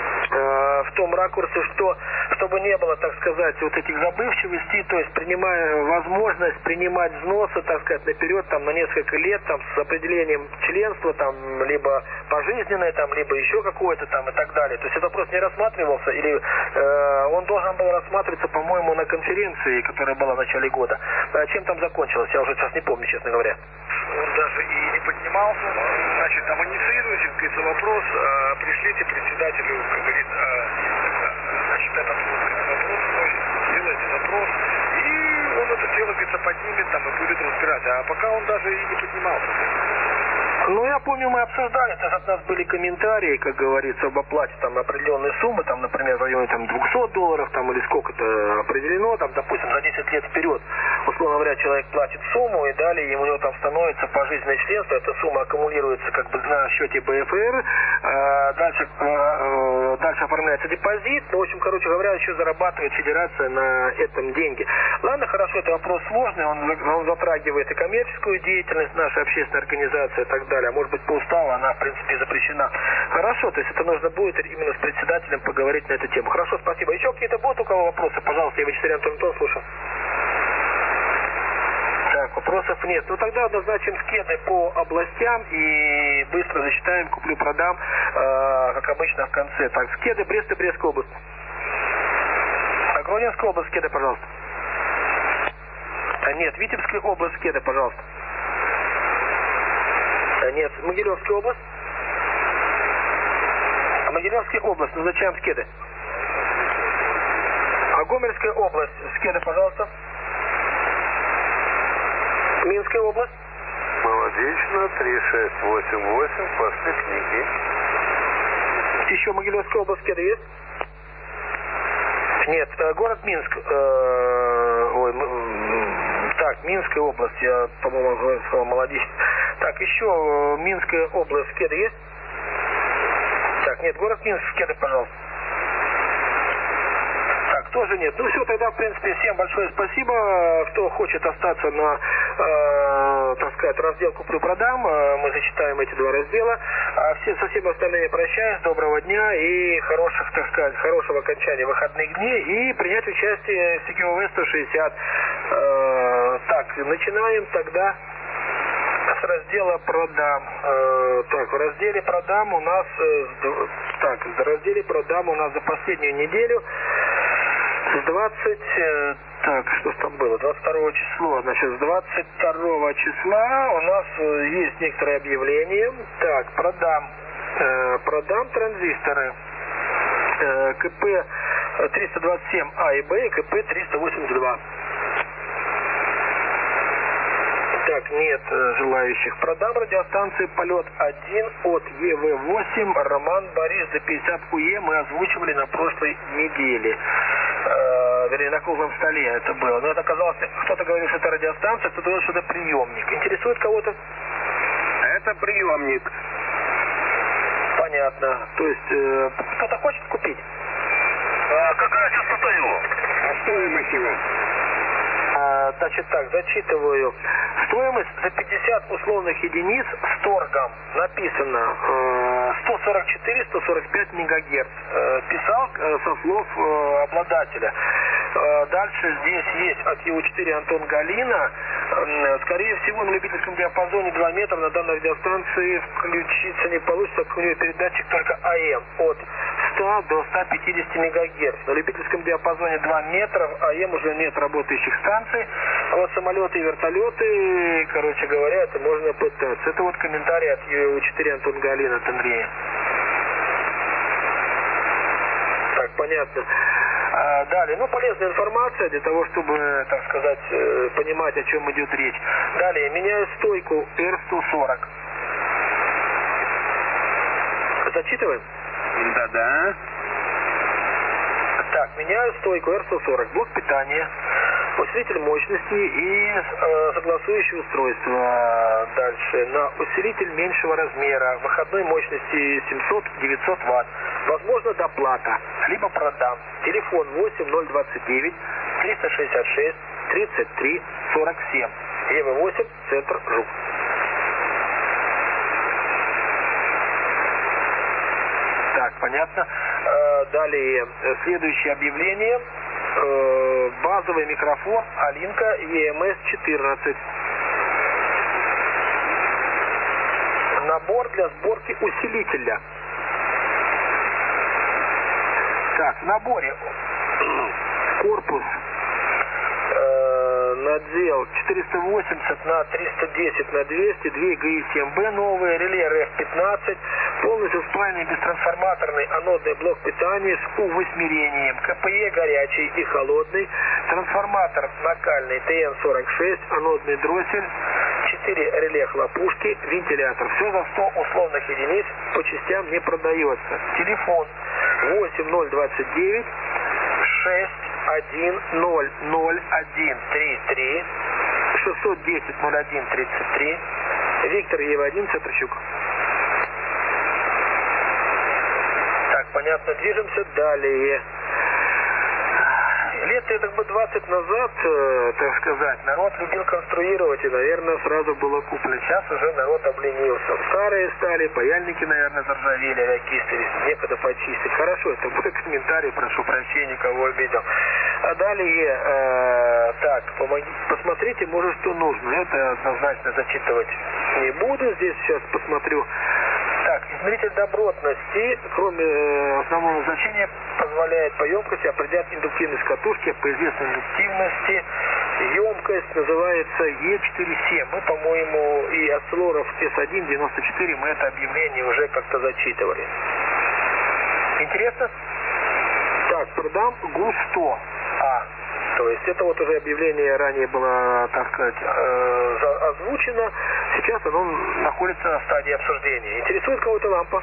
В том ракурсе, что чтобы не было, так сказать, вот этих забывчивостей, то есть принимая возможность принимать взносы, так сказать, наперед, там, на несколько лет, там, с определением членства, там, либо пожизненное, там, либо еще какое-то, там, и так далее. То есть этот вопрос не рассматривался, или он должен был рассматриваться, по-моему, на конференции, которая была в начале года. Чем там закончилось? Я уже сейчас не помню, честно говоря.
Он даже и не поднимался. Значит, там инициируйте, как говорится, вопрос, пришлите председателю, как говорит, значит, этот вопрос, сделайте запрос, и он это дело, говорится, поднимет там и будет разбирать. А пока он даже и не поднимался.
Ну, я помню, мы обсуждали, то есть от нас были комментарии, как говорится, об оплате там определенной суммы, там, например, в районе там $200, там, или сколько-то определено, там, допустим, за 10 лет вперед, условно говоря, человек платит сумму, и далее у него там становится пожизненное членство, эта сумма аккумулируется как бы на счете БФР, дальше оформляется депозит, ну, в общем, короче говоря, еще зарабатывает федерация на этом деньги. Ладно, хорошо, это вопрос сложный, он затрагивает и коммерческую деятельность нашей общественной организации и так далее. А может быть, по уставу она, в принципе, запрещена. Хорошо, то есть это нужно будет именно с председателем поговорить на эту тему. Хорошо, спасибо. Еще какие-то будут у кого вопросы? Пожалуйста, я Вячеслав Антон, слушаю. Так, вопросов нет. Ну тогда назначим скеды по областям и быстро засчитаем, куплю-продам, как обычно в конце. Так, скеды Брест и Брестская область. Так, Гродненская область, скеды, пожалуйста. Нет, Витебская область, скеды, пожалуйста. Нет, Могилевская область. А Могилевская область, назначаем скеды. А Гомельская область, скеды, пожалуйста. Минская область.
Молодечно, 3688, пошли книги.
Еще Могилевская область, скеды есть? Нет, город Минск. Так, Минская область, я, по-моему, сказал, молодец. Так, еще Минская область, скеды есть? Так, нет, город Минск, скеды, пожалуйста. Так, тоже нет. Ну все, тогда, в принципе, всем большое спасибо. Кто хочет остаться на, так сказать, раздел «Куплю-продам», мы зачитаем эти два раздела. А все, со всеми остальными прощаюсь. Доброго дня и хороших, так сказать, хорошего окончания выходных дней и принять участие в CQV 160. Так, начинаем тогда с раздела «Продам». Так, в разделе «Продам» у нас, так, в разделе «Продам» у нас за последнюю неделю с 22 числа, значит, с 22 числа у нас есть некоторые объявления. Так, продам транзисторы КП 327А и Б и КП 382. Так, нет желающих. Продам радиостанции «Полет-1» от ЕВ-8 Роман Борис до 50 УЕ мы озвучивали на прошлой неделе. Вернее, на круглом столе это было. Но это оказалось, кто-то говорил, что это радиостанция, кто-то говорил, что это приемник. Интересует кого-то?
Это приемник.
Понятно. То есть, кто-то хочет купить?
Какая частота его? А стоимость его?
Значит так, зачитываю. Стоимость за 50 условных единиц с торгом написано 144-145 мегагерц. Писал со слов обладателя. Дальше здесь есть от ЕУ-4 Антон Галина. Скорее всего, на любительском диапазоне 2 метра на данной радиостанции включиться не получится, у нее передатчик только АМ от 100 до 150 мегагерц. На любительском диапазоне 2 метра, АМ уже нет работающих станций. А вот самолеты и вертолеты, короче говоря, это можно пытаться. Это вот комментарий от ЕУ-4 Антон Галина от Андрея. Так, понятно. Далее, полезная информация для того, чтобы, так сказать, понимать, о чем идет речь. Далее, меняю стойку R140. Зачитываем?
Да-да.
Так, меняю стойку R140. Блок питания, усилитель мощности и согласующее устройство. Дальше, на усилитель меньшего размера, выходной мощности 700-900 Вт. Возможно, доплата, либо продам. Телефон 8029 366 33 47. ЕВ8, центр ЖУК. Так, понятно. Далее, следующее объявление. Базовый микрофон Алинка EMS-14. Набор для сборки усилителя. Так, в наборе корпус надел 480 на 310 на 200, 2 ГИ-7Б новые, реле РФ-15, полностью спаянный бестрансформаторный анодный блок питания с УВ-смирением, КПЕ горячий и холодный, трансформатор накальный ТН-46, анодный дроссель, 4 реле хлопушки, вентилятор. Все за 100 условных единиц, по частям не продается. Телефон 8029 61000133 610 0133. Виктор Е1, Центрщук. Так, понятно, движемся далее. Лет, 20 назад, так сказать, народ любил конструировать, и, наверное, сразу было куплено. Сейчас уже народ обленился. Старые стали, паяльники, наверное, заржавели, авиакисты, некогда почистить. Хорошо, это мой комментарий, прошу прощения, кого обидел. А далее, посмотрите, может, что нужно. Это однозначно зачитывать не буду. Здесь сейчас посмотрю. Так, измеритель добротности, кроме основного значения, позволяет по емкости определять индуктивность катушки по известной индуктивности. Емкость называется Е47. Мы, по-моему, и осциллоров С1-94 мы это объявление уже как-то зачитывали. Интересно? Так, продам ГУ-100А. То есть это вот уже объявление ранее было, так сказать, озвучено. Сейчас оно находится на стадии обсуждения. Интересует кого-то лампа?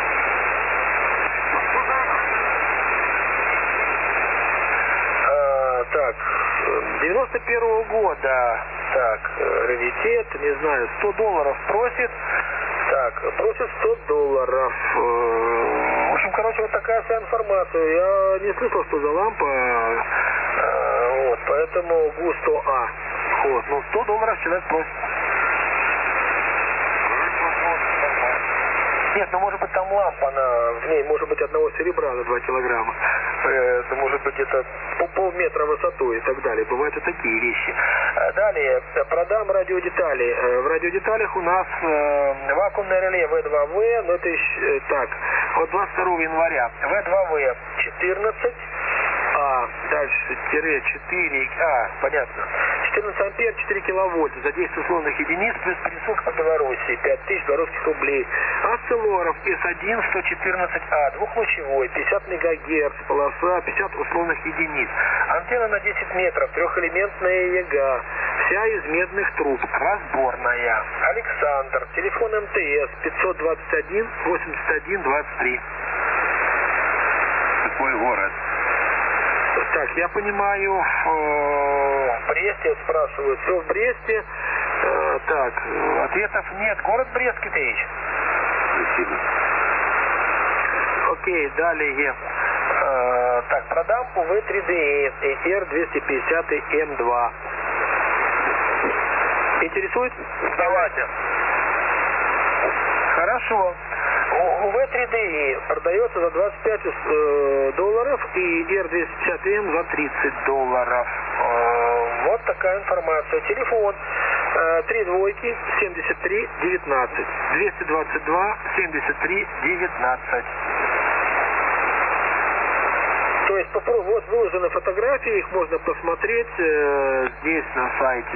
Так, 91-го года. Так, раритет, не знаю, $100 просит. Так, просит $100. В общем, короче, вот такая вся информация. Я не слышал, что за лампа. Вот, поэтому ГУ-100А. Вот, ну $100 человек просит. Нет, ну может быть там лампа, в ней может быть одного серебра на 2 килограмма. Это может быть где-то полметра в высоту и так далее. Бывают и такие вещи. Далее, продам радиодетали. В радиодеталях у нас вакуумное реле В2В, но это еще так, вот 22 января. В2В 14. Дальше, тире 4, понятно. 14 ампер, 4 киловольта за 10 условных единиц, плюс пересылка по Беларуси, 5000 белорусских рублей. Осциллоров С1 114А, двухлучевой, 50 мегагерц, полоса, 50 условных единиц. Антенна на 10 метров, трехэлементная ЕГА, вся из медных труб, разборная. Александр, телефон МТС 521 81 23.
Какой город?
Так, я понимаю, в Бресте спрашивают, все в Бресте. Так, ответов нет. Город Брест, Китаевич.
Спасибо.
Окей, далее. Так, продам УВ-3ДС ER-250М2. Интересует?
Давайте.
Хорошо. V3DI продается за $25 и R250M за $30. Вот такая информация. Телефон 3 двойки 73 19 222 73 19. То есть вот выложены фотографии, их можно посмотреть здесь на сайте.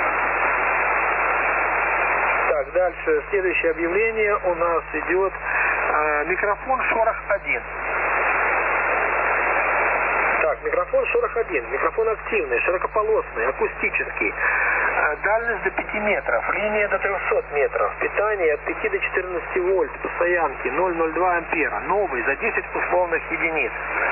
Так, дальше следующее объявление у нас идет микрофон Шорох-1. Так, микрофон Шорох-1, микрофон активный, широкополосный, акустический. Дальность до 5 метров, линия до 300 метров, питание от 5 до 14 вольт, постоянки 0,02 ампера, новый за 10 условных единиц.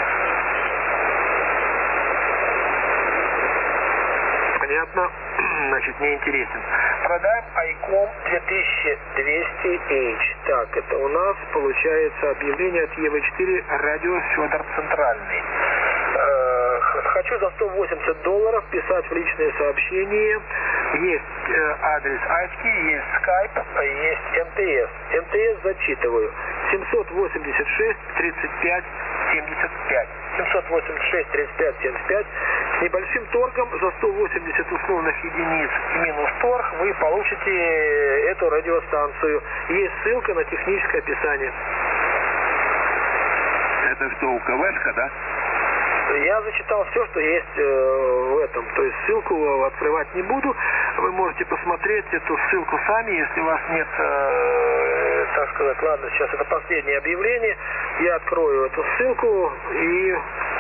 Понятно, значит, не интересен. Продаем ICOM 2200H. Так, это у нас получается объявление от EV4 радио Федор Центральный. Хочу за $180 писать в личные сообщения. Есть адрес Аськи, есть Skype, есть МТС. МТС зачитываю. 786 35 75. 786 35 75. С небольшим торгом за 180 условных единиц минус торг вы получите эту радиостанцию. Есть ссылка на техническое описание.
Это что, УКВшка, да?
Я зачитал все, что есть в этом. То есть ссылку открывать не буду. Вы можете посмотреть эту ссылку сами, если у вас нет, так сказать, ладно, сейчас это последнее объявление. Я открою эту ссылку и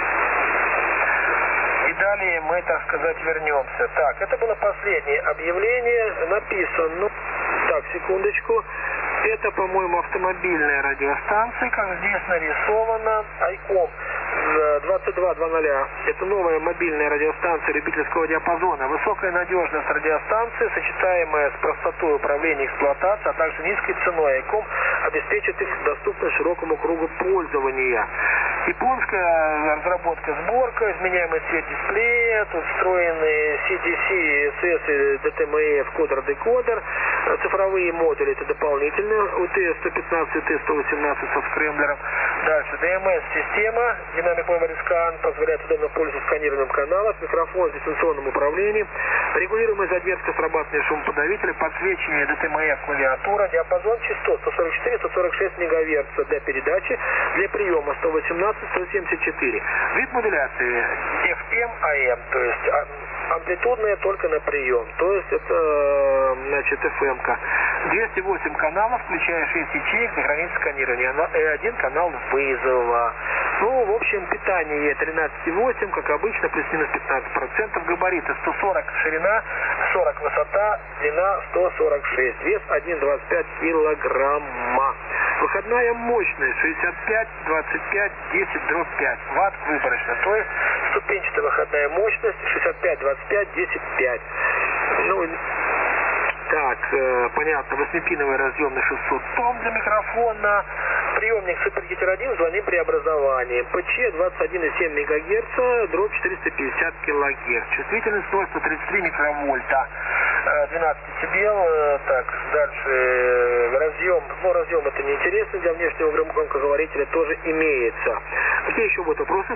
далее мы, так сказать, вернемся. Так, это было последнее объявление. Написано, так, секундочку. Это, по-моему, автомобильная радиостанция, как здесь нарисовано. ICOM 2200. Это новая мобильная радиостанция любительского диапазона. Высокая надежность радиостанции, сочетаемая с простотой управления и эксплуатации, а также низкой ценой. ICOM обеспечит их доступность широкому кругу пользования. Японская разработка, сборка, изменяемый цвет дисплея, тут встроенные CDC, CS и DTMF кодер-декодер, цифровые модули, это дополнительно, UT-115 и UT-118 со скрэмблером. Дальше DMS-система, Dynamic Memory Scan, позволяет удобно пользоваться сканированием каналов, микрофон с дистанционным управлением, регулируемая задержка, срабатывание шумоподавителя, подсвечивание DTMF клавиатура, диапазон частот 144-146 МГц для передачи, для приема 118-174. Вид модуляции FM, AM, то есть амплитудная только на прием, то есть это, значит, FM-ка. 208 каналов, включая 6 ячеек для границ сканирования, и один канал вызова. Ну, в общем, питание 13,8, как обычно, плюс-минус 15%. Габариты 140 ширина, 40 высота, длина 146, вес 1,25 килограмма. Выходная мощность 65, 25, 10/5 ватт выборочно, то есть ступенчатая выходная мощность 65, 25, 10/5. Ну, так, понятно, 8-пиновый разъем на 600 Ом для микрофона. Приемник Супергитер 1, звоним преобразованием. ПЧ 21,7 МГц, дробь 450 кГц. Чувствительность 133 микровольта. 12 дБ. Так, дальше разъем. Ну, разъем это неинтересно, для внешнего громкоговорителя тоже имеется. Какие еще будут вопросы?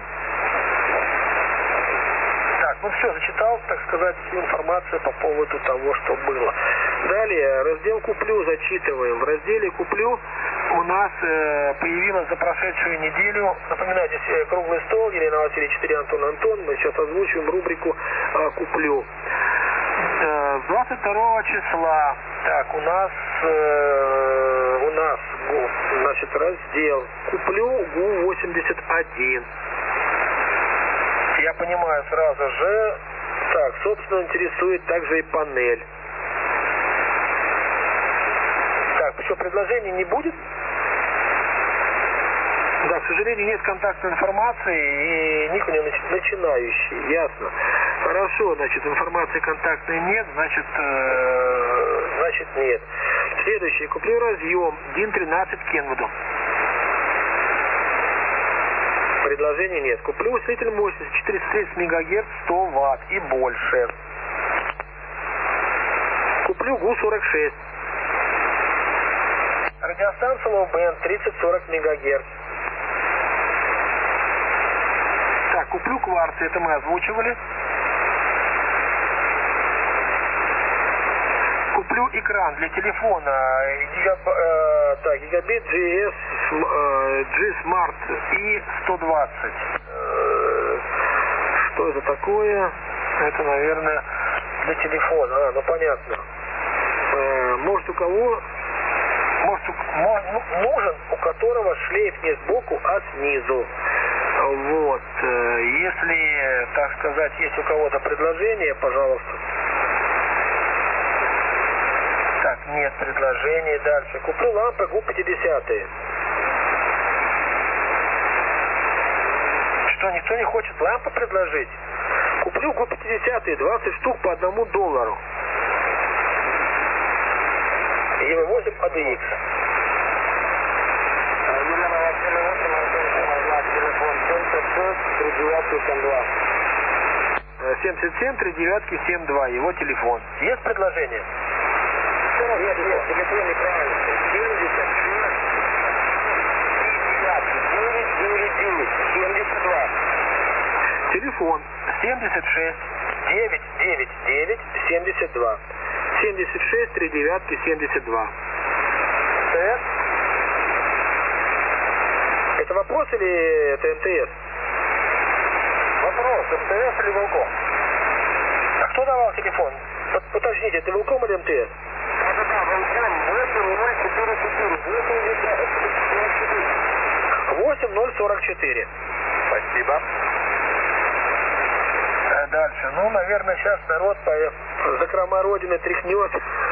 Так, ну все, зачитал, так сказать, всю информацию по поводу того, что было. Далее, раздел «Куплю» зачитываем. В разделе «Куплю» у нас появилось за прошедшую неделю, напоминаю, здесь круглый стол, Елена Васильевич 4, Антон. Мы сейчас озвучиваем рубрику «Куплю». С 22 числа, так, у нас, значит, раздел «Куплю ГУ-81». Я понимаю сразу же. Так, собственно, интересует также и панель. Так, что, предложений не будет? Да, к сожалению, нет контактной информации, и ник у него начинающий, ясно. Хорошо, значит, информации контактной нет, значит нет. Следующий, куплю разъем DIN-13 Kenwood. Предложений нет. Куплю усилитель мощности 430 МГц, 100 Вт и больше. Куплю ГУ-46. радиостанция Low Band 30-40 МГц. Так, куплю кварцы, это мы озвучивали. Куплю экран для телефона гигабит G-Smart и 120. Что это такое? Это, наверное, для телефона. Ну понятно. Может, у кого... нужен, у которого шлейф не сбоку, а снизу. Вот. Если, так сказать, есть у кого-то предложение, пожалуйста. Так, нет предложений. Дальше. Куплю лампы ГУ-50. Что, никто не хочет лампы предложить? Куплю ГУ-50, 20 штук по $1. ЕВ8 ADX. Телефон 77-39-72. Его телефон. Есть предложение? Нет, телефон неправильно. 72. Телефон 76 999 72. 76 39 72. МТС? Это вопрос или это МТС? Вопрос, МТС или Волком? А кто давал телефон? Уточните, это Волком или МТС? Да, Волком 8044. Спасибо. Дальше. Ну, наверное, сейчас народ по закрома Родины тряхнет.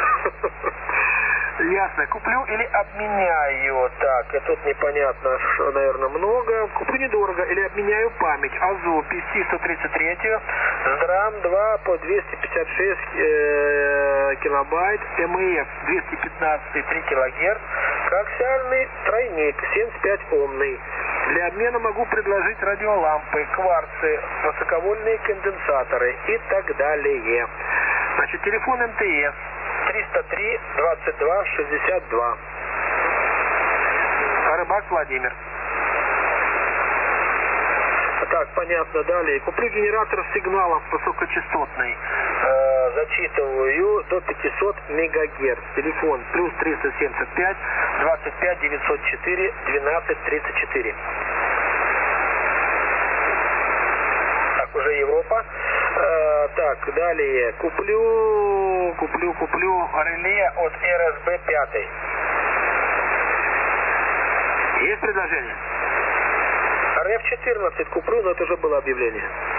Ясно. Куплю или обменяю? Так, тут непонятно, что, наверное, много. Куплю недорого или обменяю память. АЗУ PC-133, СДРАМ 2 по 256 килобайт, МФ 215 3 килогерц, коаксиальный тройник 75 омный. Для обмена могу предложить радиолампы, кварцы, высоковольтные конденсаторы и так далее. Значит, телефон МТС 303 22 62. Рыбак Владимир. Так, понятно, далее. Куплю генератор сигналов высокочастотный. Зачитываю до 500 МГц. Телефон плюс 375 25 904 12 34. Так, уже Европа. Так, далее. Куплю реле от РСБ 5. Есть предложение? РФ-14 куплю, но это уже было объявление.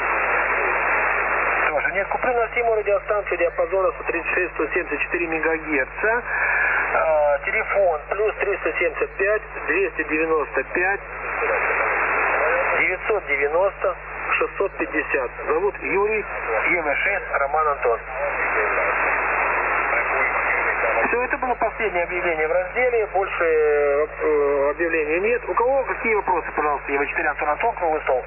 Тоже нет. Куплю носимую радиостанцию диапазона 136-174 МГц. Телефон плюс 375 295 990 650. Зовут Юрий, ЕВ6, Роман Антон. Все, это было последнее объявление в разделе. Больше объявлений нет. У кого какие вопросы, пожалуйста? ЕВ4 Антон, круглый стол.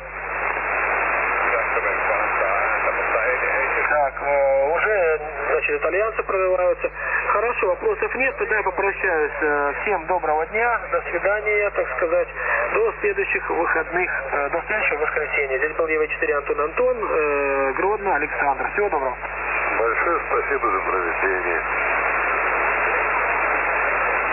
Так, уже, значит, итальянцы прорываются. Хорошо, вопросов нет, тогда я попрощаюсь. Всем доброго дня, до свидания, так сказать, до следующих выходных, до следующего воскресенья. Здесь был ЕВ4 Антон, Гродно, Александр. Всего доброго.
Большое спасибо за проведение.